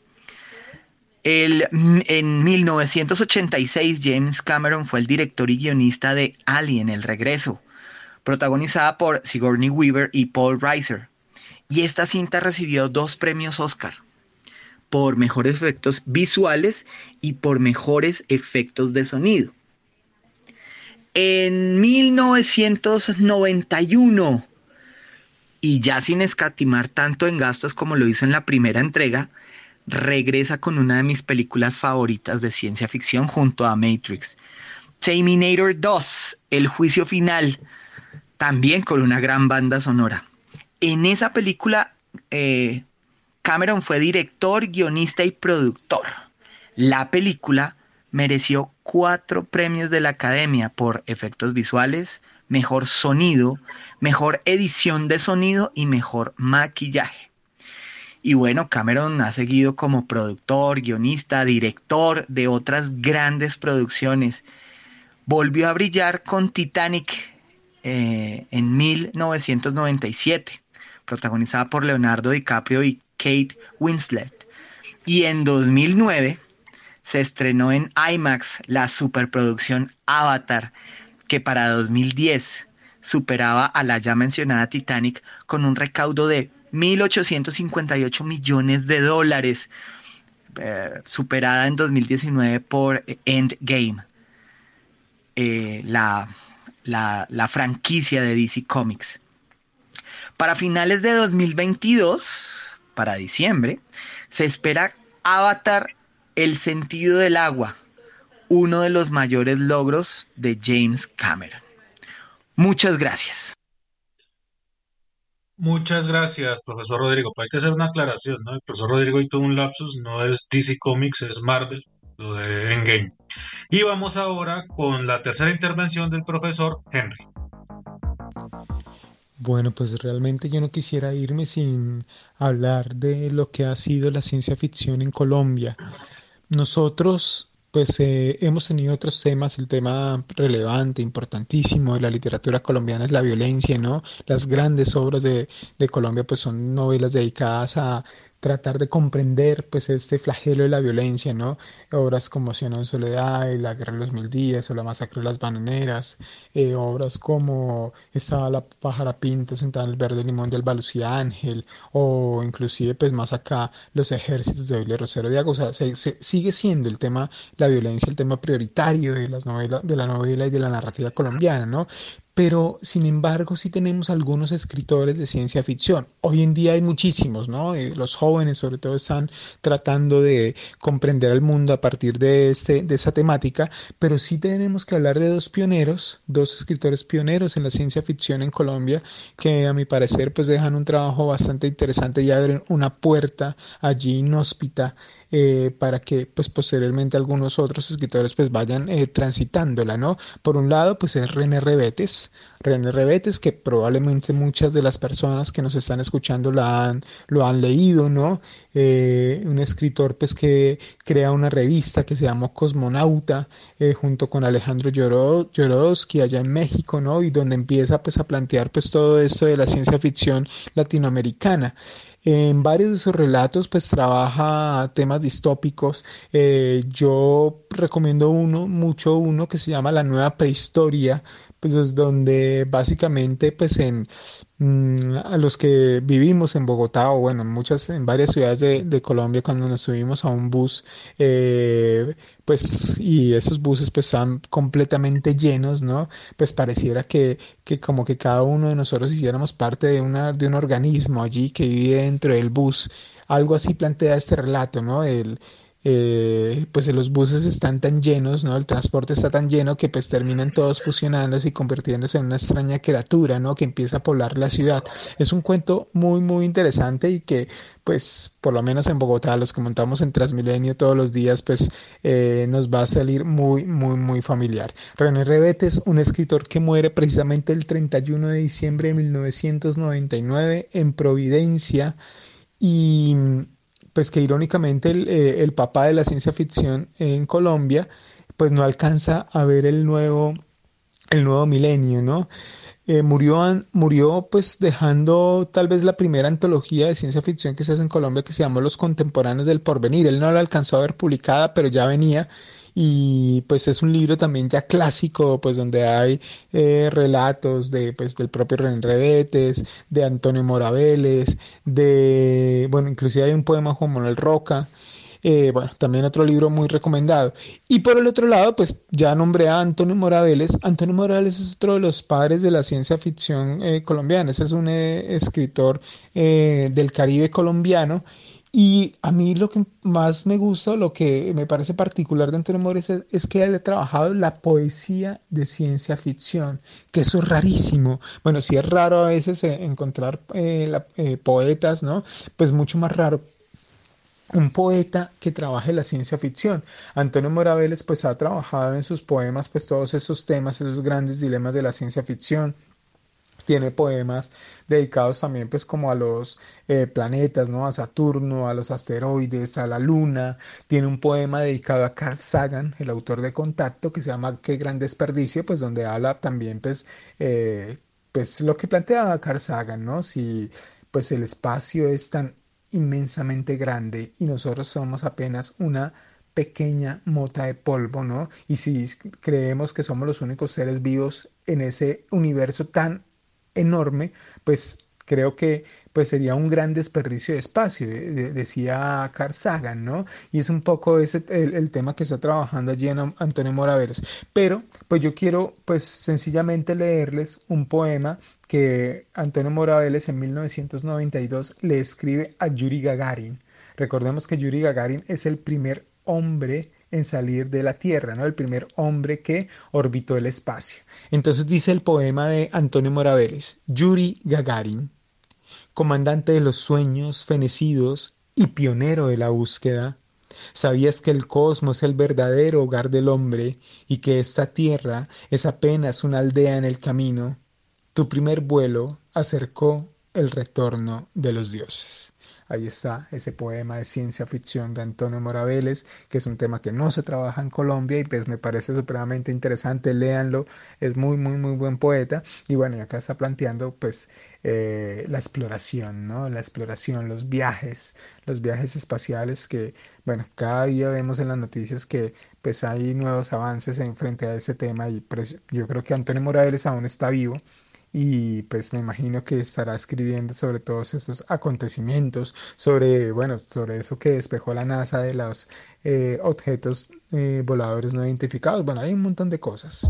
El, en mil novecientos ochenta y seis, James Cameron fue el director y guionista de Alien, El Regreso, protagonizada por Sigourney Weaver y Paul Reiser. Y esta cinta recibió dos premios Oscar, por mejores efectos visuales y por mejores efectos de sonido. En mil novecientos noventa y uno, y ya sin escatimar tanto en gastos como lo hizo en la primera entrega, regresa con una de mis películas favoritas de ciencia ficción junto a Matrix. Terminator dos, El Juicio Final, también con una gran banda sonora. En esa película, eh, Cameron fue director, guionista y productor. La película mereció cuatro premios de la Academia por efectos visuales, mejor sonido, mejor edición de sonido y mejor maquillaje. Y bueno, Cameron ha seguido como productor, guionista, director de otras grandes producciones. Volvió a brillar con Titanic eh, en mil novecientos noventa y siete, protagonizada por Leonardo DiCaprio y Kate Winslet. Y en dos mil nueve se estrenó en IMAX la superproducción Avatar, que para dos mil diez superaba a la ya mencionada Titanic con un recaudo de mil ochocientos cincuenta y ocho millones de dólares, eh, superada en dos mil diecinueve por Endgame, eh, la, la, la franquicia de D C Comics. Para finales de dos mil veintidós, para diciembre, se espera Avatar, El Sentido del Agua, uno de los mayores logros de James Cameron. Muchas gracias. Muchas gracias, profesor Rodrigo. Hay que hacer una aclaración, ¿no? El profesor Rodrigo hoy tuvo un lapsus, no es D C Comics, es Marvel, lo de Endgame. Y vamos ahora con la tercera intervención del profesor Henry. Bueno, pues realmente yo no quisiera irme sin hablar de lo que ha sido la ciencia ficción en Colombia. Nosotros pues eh, hemos tenido otros temas. El tema relevante, importantísimo de la literatura colombiana es la violencia, ¿no? Las grandes obras de, de Colombia pues son novelas dedicadas a tratar de comprender pues este flagelo de la violencia, ¿no? Obras como Cien años de soledad, La guerra de los mil días o La masacre de las bananeras, eh, obras como Estaba la pájara pinta sentada en el verde limón de Alba Lucía Ángel, o inclusive pues más acá Los ejércitos de Euler Rosero de Ago. O sea, se, se, sigue siendo el tema, la violencia, el tema prioritario de las novelas, de la novela y de la narrativa colombiana, ¿no? Pero, sin embargo, sí tenemos algunos escritores de ciencia ficción. Hoy en día hay muchísimos, ¿no? Eh, los jóvenes, sobre todo, están tratando de comprender el mundo a partir de, este, de esa temática, pero sí tenemos que hablar de dos pioneros, dos escritores pioneros en la ciencia ficción en Colombia, que a mi parecer pues dejan un trabajo bastante interesante y abren una puerta allí inhóspita eh, para que pues posteriormente algunos otros escritores pues vayan eh, transitándola, ¿no? Por un lado, pues es René Rebetes. René Rebetes, que probablemente muchas de las personas que nos están escuchando la han, lo han leído, ¿no? Eh, un escritor pues que crea una revista que se llamó Cosmonauta, eh, junto con Alejandro Jodorowsky allá en México, ¿no? Y donde empieza pues a plantear pues todo esto de la ciencia ficción latinoamericana. En varios de sus relatos pues trabaja temas distópicos. Eh, yo recomiendo uno, mucho uno que se llama La Nueva Prehistoria, pues es donde básicamente pues en mmm, a los que vivimos en Bogotá o bueno en muchas, en varias ciudades de, de Colombia, cuando nos subimos a un bus eh, pues y esos buses pues están completamente llenos, ¿no? Pues pareciera que, que como que cada uno de nosotros hiciéramos parte de una, de un organismo allí que vive dentro del bus. Algo así plantea este relato, ¿no? El Eh, pues los buses están tan llenos, ¿no? El transporte está tan lleno que pues terminan todos fusionándose y convirtiéndose en una extraña criatura, ¿no? Que empieza a poblar la ciudad. Es un cuento muy muy interesante y que pues por lo menos en Bogotá, los que montamos en Transmilenio todos los días, pues eh, nos va a salir muy muy muy familiar. René Rebetes, un escritor que muere precisamente el treinta y uno de diciembre de mil novecientos noventa y nueve en Providencia, y pues que irónicamente el, eh, el papá de la ciencia ficción en Colombia pues no alcanza a ver el nuevo, el nuevo milenio, ¿no? Eh, murió, murió pues dejando tal vez la primera antología de ciencia ficción que se hace en Colombia, que se llamó Los Contemporáneos del Porvenir. Él no la alcanzó a ver publicada, pero ya venía, y pues es un libro también ya clásico, pues donde hay eh, relatos de, pues, del propio René Rebetes, de Antonio Mora Vélez, de, bueno, inclusive hay un poema de Juan Manuel Roca. Eh, bueno, también otro libro muy recomendado. Y por el otro lado, pues ya nombré a Antonio Mora Vélez. Antonio Mora Vélez es otro de los padres de la ciencia ficción eh, colombiana. Ese es un eh, escritor eh, del Caribe colombiano. Y a mí lo que más me gusta, lo que me parece particular de Antonio Mora es, es que haya trabajado la poesía de ciencia ficción, que eso es rarísimo. Bueno, sí es raro a veces eh, encontrar eh, la, eh, poetas, ¿no? Pues mucho más raro un poeta que trabaje la ciencia ficción. Antonio Mora Vélez pues ha trabajado en sus poemas pues todos esos temas, esos grandes dilemas de la ciencia ficción. Tiene poemas dedicados también pues como a los eh, planetas, ¿no? A Saturno, a los asteroides, a la Luna. Tiene un poema dedicado a Carl Sagan, el autor de Contacto, que se llama Qué gran desperdicio, pues donde habla también pues, eh, pues lo que planteaba Carl Sagan, ¿no? Si pues el espacio es tan inmensamente grande y nosotros somos apenas una pequeña mota de polvo, ¿no? Y si creemos que somos los únicos seres vivos en ese universo tan enorme, pues creo que pues sería un gran desperdicio de espacio, de, de, decía Carl Sagan, ¿no? Y es un poco ese el, el tema que está trabajando allí en Antonio Mora Vélez. Pero pues yo quiero pues sencillamente leerles un poema que Antonio Mora Vélez en mil novecientos noventa y dos le escribe a Yuri Gagarin. Recordemos que Yuri Gagarin es el primer hombre en salir de la Tierra, ¿no? El primer hombre que orbitó el espacio. Entonces dice el poema de Antonio Mora Vélez: Yuri Gagarin, comandante de los sueños fenecidos y pionero de la búsqueda, ¿sabías que el cosmos es el verdadero hogar del hombre y que esta Tierra es apenas una aldea en el camino? Tu primer vuelo acercó el retorno de los dioses. Ahí está ese poema de ciencia ficción de Antonio Mora Vélez, que es un tema que no se trabaja en Colombia y pues me parece supremamente interesante. Léanlo, es muy muy muy buen poeta. Y bueno, y acá está planteando pues eh, la exploración, ¿no? La exploración, los viajes, los viajes espaciales que, bueno, cada día vemos en las noticias que pues hay nuevos avances en frente a ese tema y pues, yo creo que Antonio Mora Vélez aún está vivo. Y pues me imagino que estará escribiendo sobre todos estos acontecimientos, sobre, bueno, sobre eso que despejó la NASA de los eh, objetos eh, voladores no identificados. Bueno, hay un montón de cosas.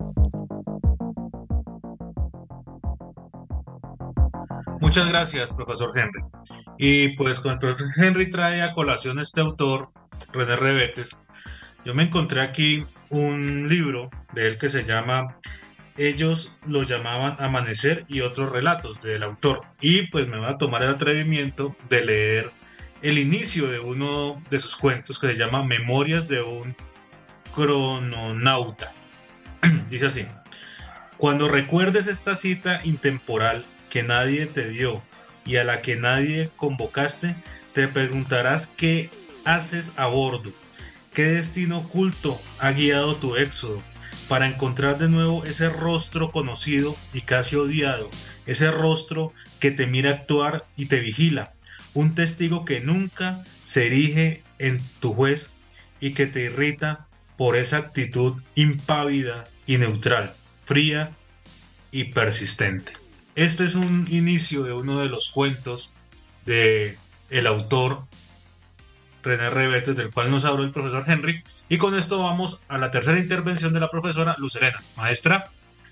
Muchas gracias, profesor Henry. Y pues con el profesor Henry trae a colación este autor, René Rebetes. Yo me encontré aquí un libro de él que se llama... Ellos lo llamaban Amanecer y otros relatos del autor. Y pues me voy a tomar el atrevimiento de leer el inicio de uno de sus cuentos que se llama Memorias de un crononauta. Dice así: cuando recuerdes esta cita intemporal que nadie te dio y a la que nadie convocaste, te preguntarás qué haces a bordo, qué destino oculto ha guiado tu éxodo, para encontrar de nuevo ese rostro conocido y casi odiado, ese rostro que te mira actuar y te vigila, un testigo que nunca se erige en tu juez y que te irrita por esa actitud impávida y neutral, fría y persistente. Este es un inicio de uno de los cuentos de el autor René Rebetes, del cual nos habló el profesor Henry, y con esto vamos a la tercera intervención de la profesora Lucerena. Maestra.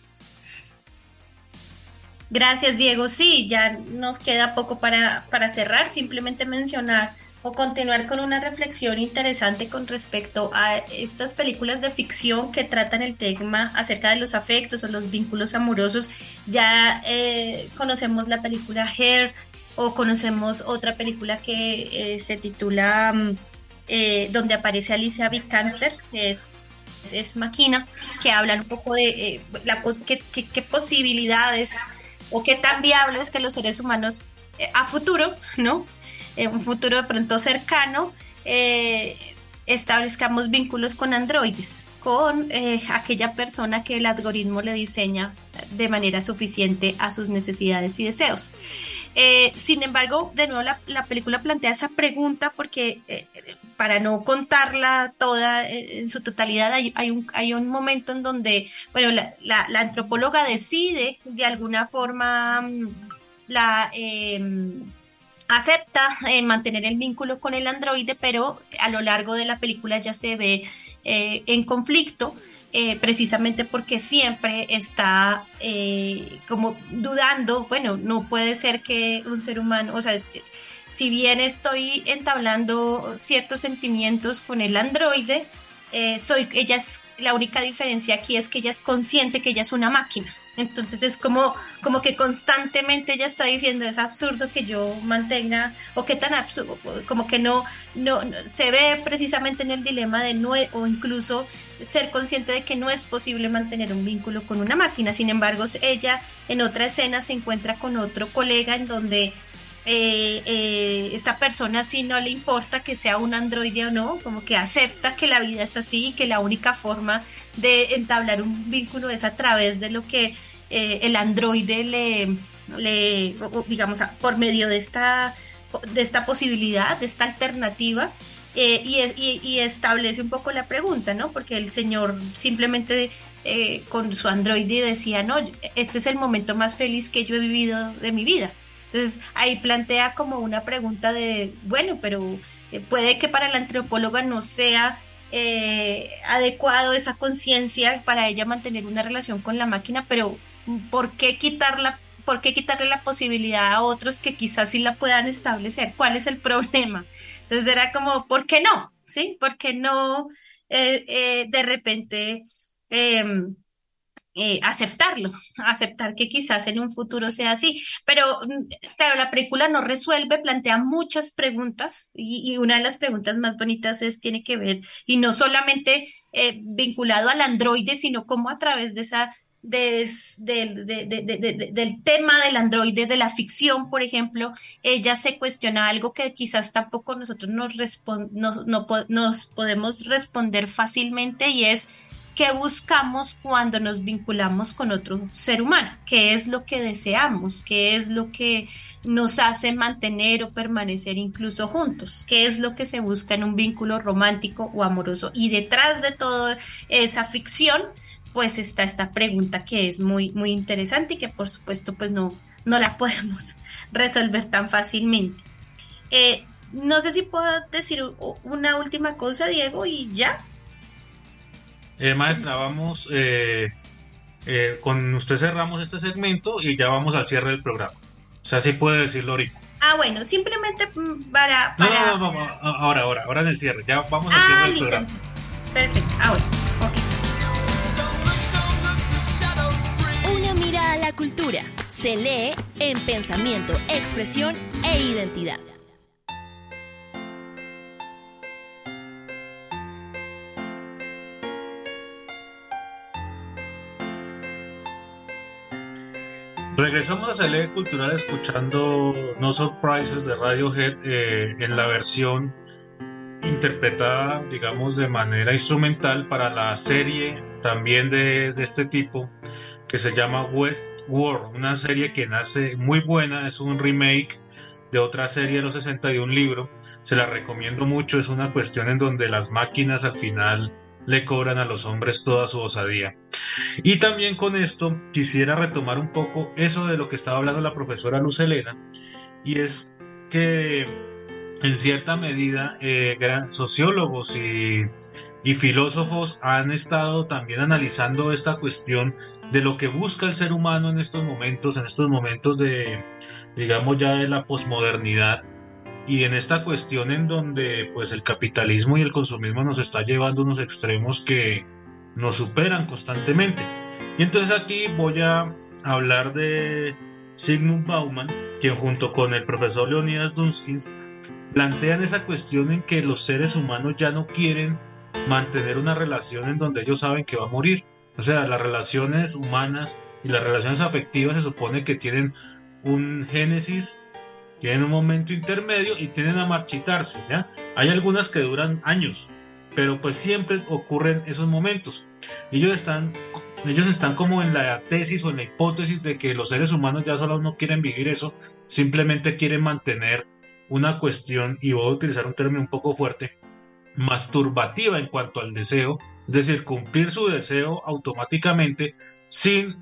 Gracias, Diego. Sí, ya nos queda poco para, para cerrar, simplemente mencionar o continuar con una reflexión interesante con respecto a estas películas de ficción que tratan el tema acerca de los afectos o los vínculos amorosos. Ya eh, conocemos la película Hair, o conocemos otra película que eh, se titula eh, donde aparece Alicia Vikander, que es, es Máquina, que hablan un poco de eh, la pos- qué, qué, qué posibilidades o qué tan viables que los seres humanos eh, a futuro, ¿no? Eh, un futuro de pronto cercano, eh, establezcamos vínculos con androides, con eh, aquella persona que el algoritmo le diseña de manera suficiente a sus necesidades y deseos. Eh, sin embargo, de nuevo la, la película plantea esa pregunta porque eh, para no contarla toda eh, en su totalidad, hay, hay, un, hay un momento en donde, bueno, la, la, la antropóloga decide de alguna forma la... Eh, acepta eh, mantener el vínculo con el androide, pero a lo largo de la película ya se ve eh, en conflicto, eh, precisamente porque siempre está eh, como dudando, bueno, no puede ser que un ser humano, o sea, es, si bien estoy entablando ciertos sentimientos con el androide, eh, soy, ella es, la única diferencia aquí es que ella es consciente que ella es una máquina. Entonces es como, como que constantemente ella está diciendo es absurdo que yo mantenga, o qué tan absurdo, como que no, no, no se ve precisamente en el dilema de no, o incluso ser consciente de que no es posible mantener un vínculo con una máquina. Sin embargo, ella en otra escena se encuentra con otro colega en donde eh, eh, esta persona sí no le importa que sea un androide o no, como que acepta que la vida es así y que la única forma de entablar un vínculo es a través de lo que eh, el androide le, le digamos, por medio de esta, de esta posibilidad, de esta alternativa, eh, y, y, y establece un poco la pregunta, ¿no? Porque el señor simplemente eh, con su androide decía, no, este es el momento más feliz que yo he vivido de mi vida. Entonces ahí plantea como una pregunta de, bueno, pero eh, puede que para la antropóloga no sea eh, adecuado esa conciencia para ella mantener una relación con la máquina, pero ¿por qué quitarla, por qué quitarle la posibilidad a otros que quizás sí la puedan establecer? ¿Cuál es el problema? Entonces era como, ¿por qué no? ¿Sí? ¿Por qué no eh, eh, de repente... Eh, Eh, aceptarlo, aceptar que quizás en un futuro sea así, pero claro, la película no resuelve, plantea muchas preguntas y, y una de las preguntas más bonitas es, tiene que ver, y no solamente eh, vinculado al androide, sino como a través de esa, de, de, de, de, de, de, del tema del androide, de la ficción, por ejemplo, ella se cuestiona algo que quizás tampoco nosotros nos, respon nos, no, nos podemos responder fácilmente, y es ¿qué buscamos cuando nos vinculamos con otro ser humano? ¿Qué es lo que deseamos? ¿Qué es lo que nos hace mantener o permanecer incluso juntos? ¿Qué es lo que se busca en un vínculo romántico o amoroso? Y detrás de toda esa ficción, pues está esta pregunta que es muy, muy interesante y que por supuesto pues no, no la podemos resolver tan fácilmente. Eh, no sé si puedo decir una última cosa, Diego, y ya. Eh, maestra, vamos, eh, eh, con usted cerramos este segmento y ya vamos al cierre del programa. O sea, sí puede decirlo ahorita. Ah, bueno, simplemente para... para... No, no, no, no, ahora, ahora, ahora es el cierre. Ya vamos al ah, cierre del listo, programa. Listo. Perfecto, ah, bueno, ok. Una mirada a la cultura. Se lee en pensamiento, expresión e identidad. Regresamos a C L E Cultural escuchando No Surprises de Radiohead eh, en la versión interpretada, digamos, de manera instrumental para la serie también de, de este tipo que se llama Westworld, una serie que nace muy buena, es un remake de otra serie de los sesenta y un libro, se la recomiendo mucho, es una cuestión en donde las máquinas al final le cobran a los hombres toda su osadía. Y también con esto quisiera retomar un poco eso de lo que estaba hablando la profesora Luz Helena, y es que en cierta medida eh, gran, sociólogos y, y filósofos han estado también analizando esta cuestión de lo que busca el ser humano en estos momentos, en estos momentos de, digamos ya de la posmodernidad, y en esta cuestión en donde pues el capitalismo y el consumismo nos está llevando a unos extremos que nos superan constantemente. Y entonces aquí voy a hablar de Zygmunt Bauman, quien junto con el profesor Leonidas Dunskins plantean esa cuestión en que los seres humanos ya no quieren mantener una relación en donde ellos saben que va a morir. O sea, las relaciones humanas y las relaciones afectivas se supone que tienen un génesis, tienen un momento intermedio y tienden a marchitarse, ¿ya? Hay algunas que duran años, pero pues siempre ocurren esos momentos. Ellos están, ellos están como en la tesis o en la hipótesis de que los seres humanos ya solo no quieren vivir eso, simplemente quieren mantener una cuestión, y voy a utilizar un término un poco fuerte, masturbativa en cuanto al deseo, es decir, cumplir su deseo automáticamente sin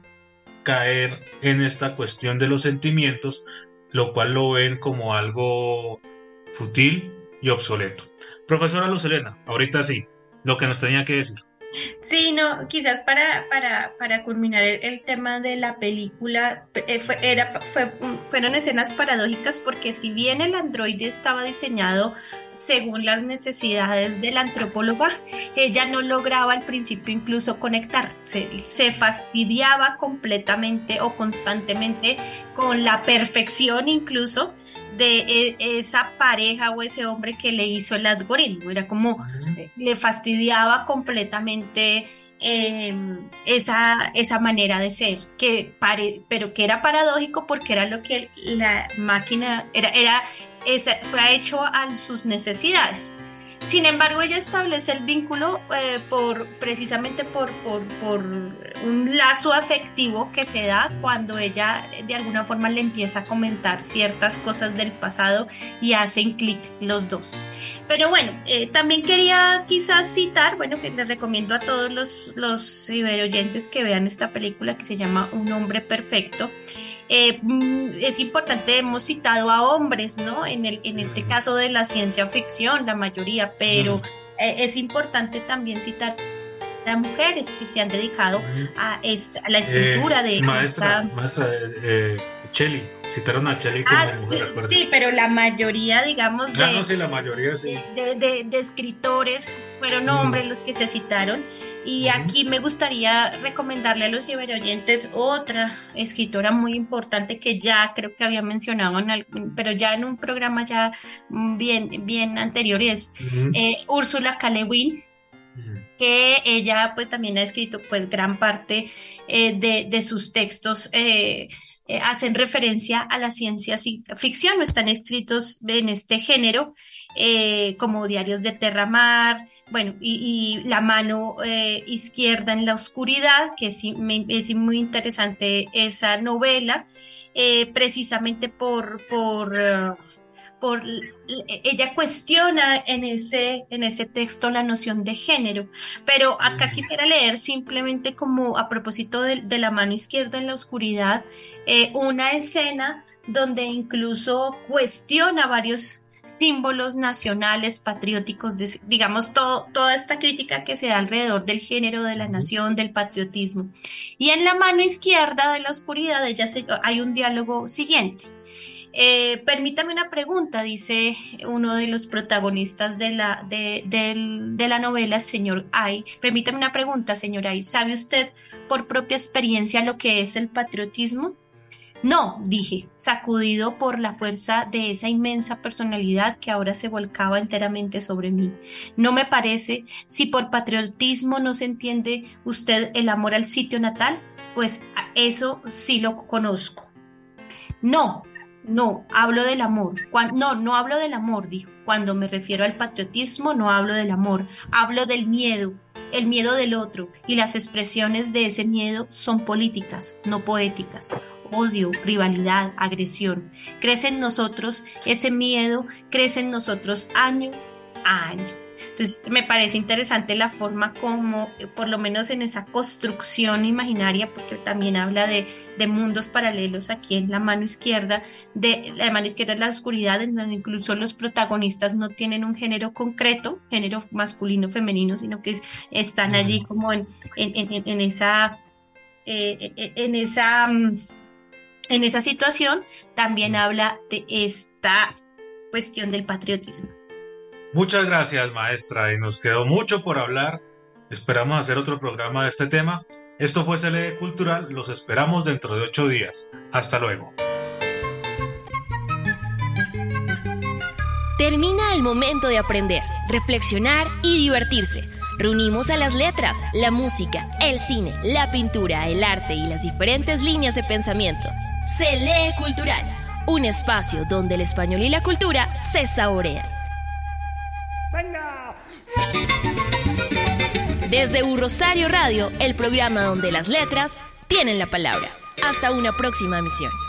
caer en esta cuestión de los sentimientos, lo cual lo ven como algo fútil y obsoleto. Profesora Luz Helena, ahorita sí, lo que nos tenía que decir. Sí, no, quizás para, para, para culminar el, el tema de la película, eh, fue, era, fue, fueron escenas paradójicas porque si bien el androide estaba diseñado según las necesidades de la antropóloga, ella no lograba al principio incluso conectarse, se fastidiaba completamente o constantemente con la perfección incluso de esa pareja o ese hombre que le hizo el algoritmo. Era como, uh-huh. le fastidiaba completamente eh, esa, esa manera de ser, que pare, pero que era paradójico porque era lo que la máquina, era, era esa, fue hecho a sus necesidades. Sin embargo, ella establece el vínculo eh, por, precisamente por, por, por un lazo afectivo que se da cuando ella de alguna forma le empieza a comentar ciertas cosas del pasado y hacen clic los dos. Pero bueno, eh, también quería quizás citar, bueno, que les recomiendo a todos los, los ciberoyentes que vean esta película que se llama Un hombre perfecto. Eh, es importante, hemos citado a hombres, ¿no? En, el, en este caso de la ciencia ficción, la mayoría, pero eh, es importante también citar a mujeres que se han dedicado a, esta, a la escritura eh, de maestra, esta... Maestra, eh, Shelley, citaron a Shelley como ah, mujer, sí, sí, pero la mayoría, digamos, de, ah, no, sí, la mayoría, sí. de, de, de escritores fueron hombres mm. los que se citaron. Y uh-huh. aquí me gustaría recomendarle a los ciberoyentes otra escritora muy importante que ya creo que había mencionado, en algún, pero ya en un programa ya bien, bien anterior, es uh-huh. eh, Úrsula K. Le Guin, uh-huh. que ella pues también ha escrito pues gran parte eh, de, de sus textos eh, eh, hacen referencia a la ciencia ficción, no están escritos en este género, eh, como Diarios de Terramar, bueno, y, y La mano eh, izquierda en la oscuridad, que es, es muy interesante esa novela, eh, precisamente por, por, uh, por, ella cuestiona en ese, en ese texto la noción de género, pero acá quisiera leer simplemente como a propósito de, de La mano izquierda en la oscuridad, eh, una escena donde incluso cuestiona varios símbolos nacionales, patrióticos, de, digamos, todo, toda esta crítica que se da alrededor del género, de la nación, del patriotismo. Y en La mano izquierda de la oscuridad ella se, hay un diálogo siguiente. Eh, permítame una pregunta, dice uno de los protagonistas de la, de, de, de la novela, el señor Ay. Permítame una pregunta, señor Ay. ¿Sabe usted por propia experiencia lo que es el patriotismo? No, dije, sacudido por la fuerza de esa inmensa personalidad que ahora se volcaba enteramente sobre mí. No me parece, si por patriotismo no se entiende usted el amor al sitio natal, pues eso sí lo conozco. No, no, hablo del amor. Cuando, no, no hablo del amor, dijo. Cuando me refiero al patriotismo no hablo del amor, hablo del miedo, el miedo del otro, y las expresiones de ese miedo son políticas, no poéticas. Odio, rivalidad, agresión. Crece en nosotros ese miedo, crece en nosotros año a año. Entonces me parece interesante la forma como, por lo menos en esa construcción imaginaria, porque también habla de, de mundos paralelos aquí en La mano izquierda, de la mano izquierda es la oscuridad, en donde incluso los protagonistas no tienen un género concreto, género masculino, femenino, sino que están allí como en, en, en, en esa... Eh, en esa En esa situación también habla de esta cuestión del patriotismo. Muchas gracias, maestra, y nos quedó mucho por hablar. Esperamos hacer otro programa de este tema. Esto fue C L E Cultural, los esperamos dentro de ocho días. Hasta luego. Termina el momento de aprender, reflexionar y divertirse. Reunimos a las letras, la música, el cine, la pintura, el arte y las diferentes líneas de pensamiento. C L E Cultural, un espacio donde el español y la cultura se saborean. ¡Venga! Desde U Rosario Radio, el programa donde las letras tienen la palabra. Hasta una próxima emisión.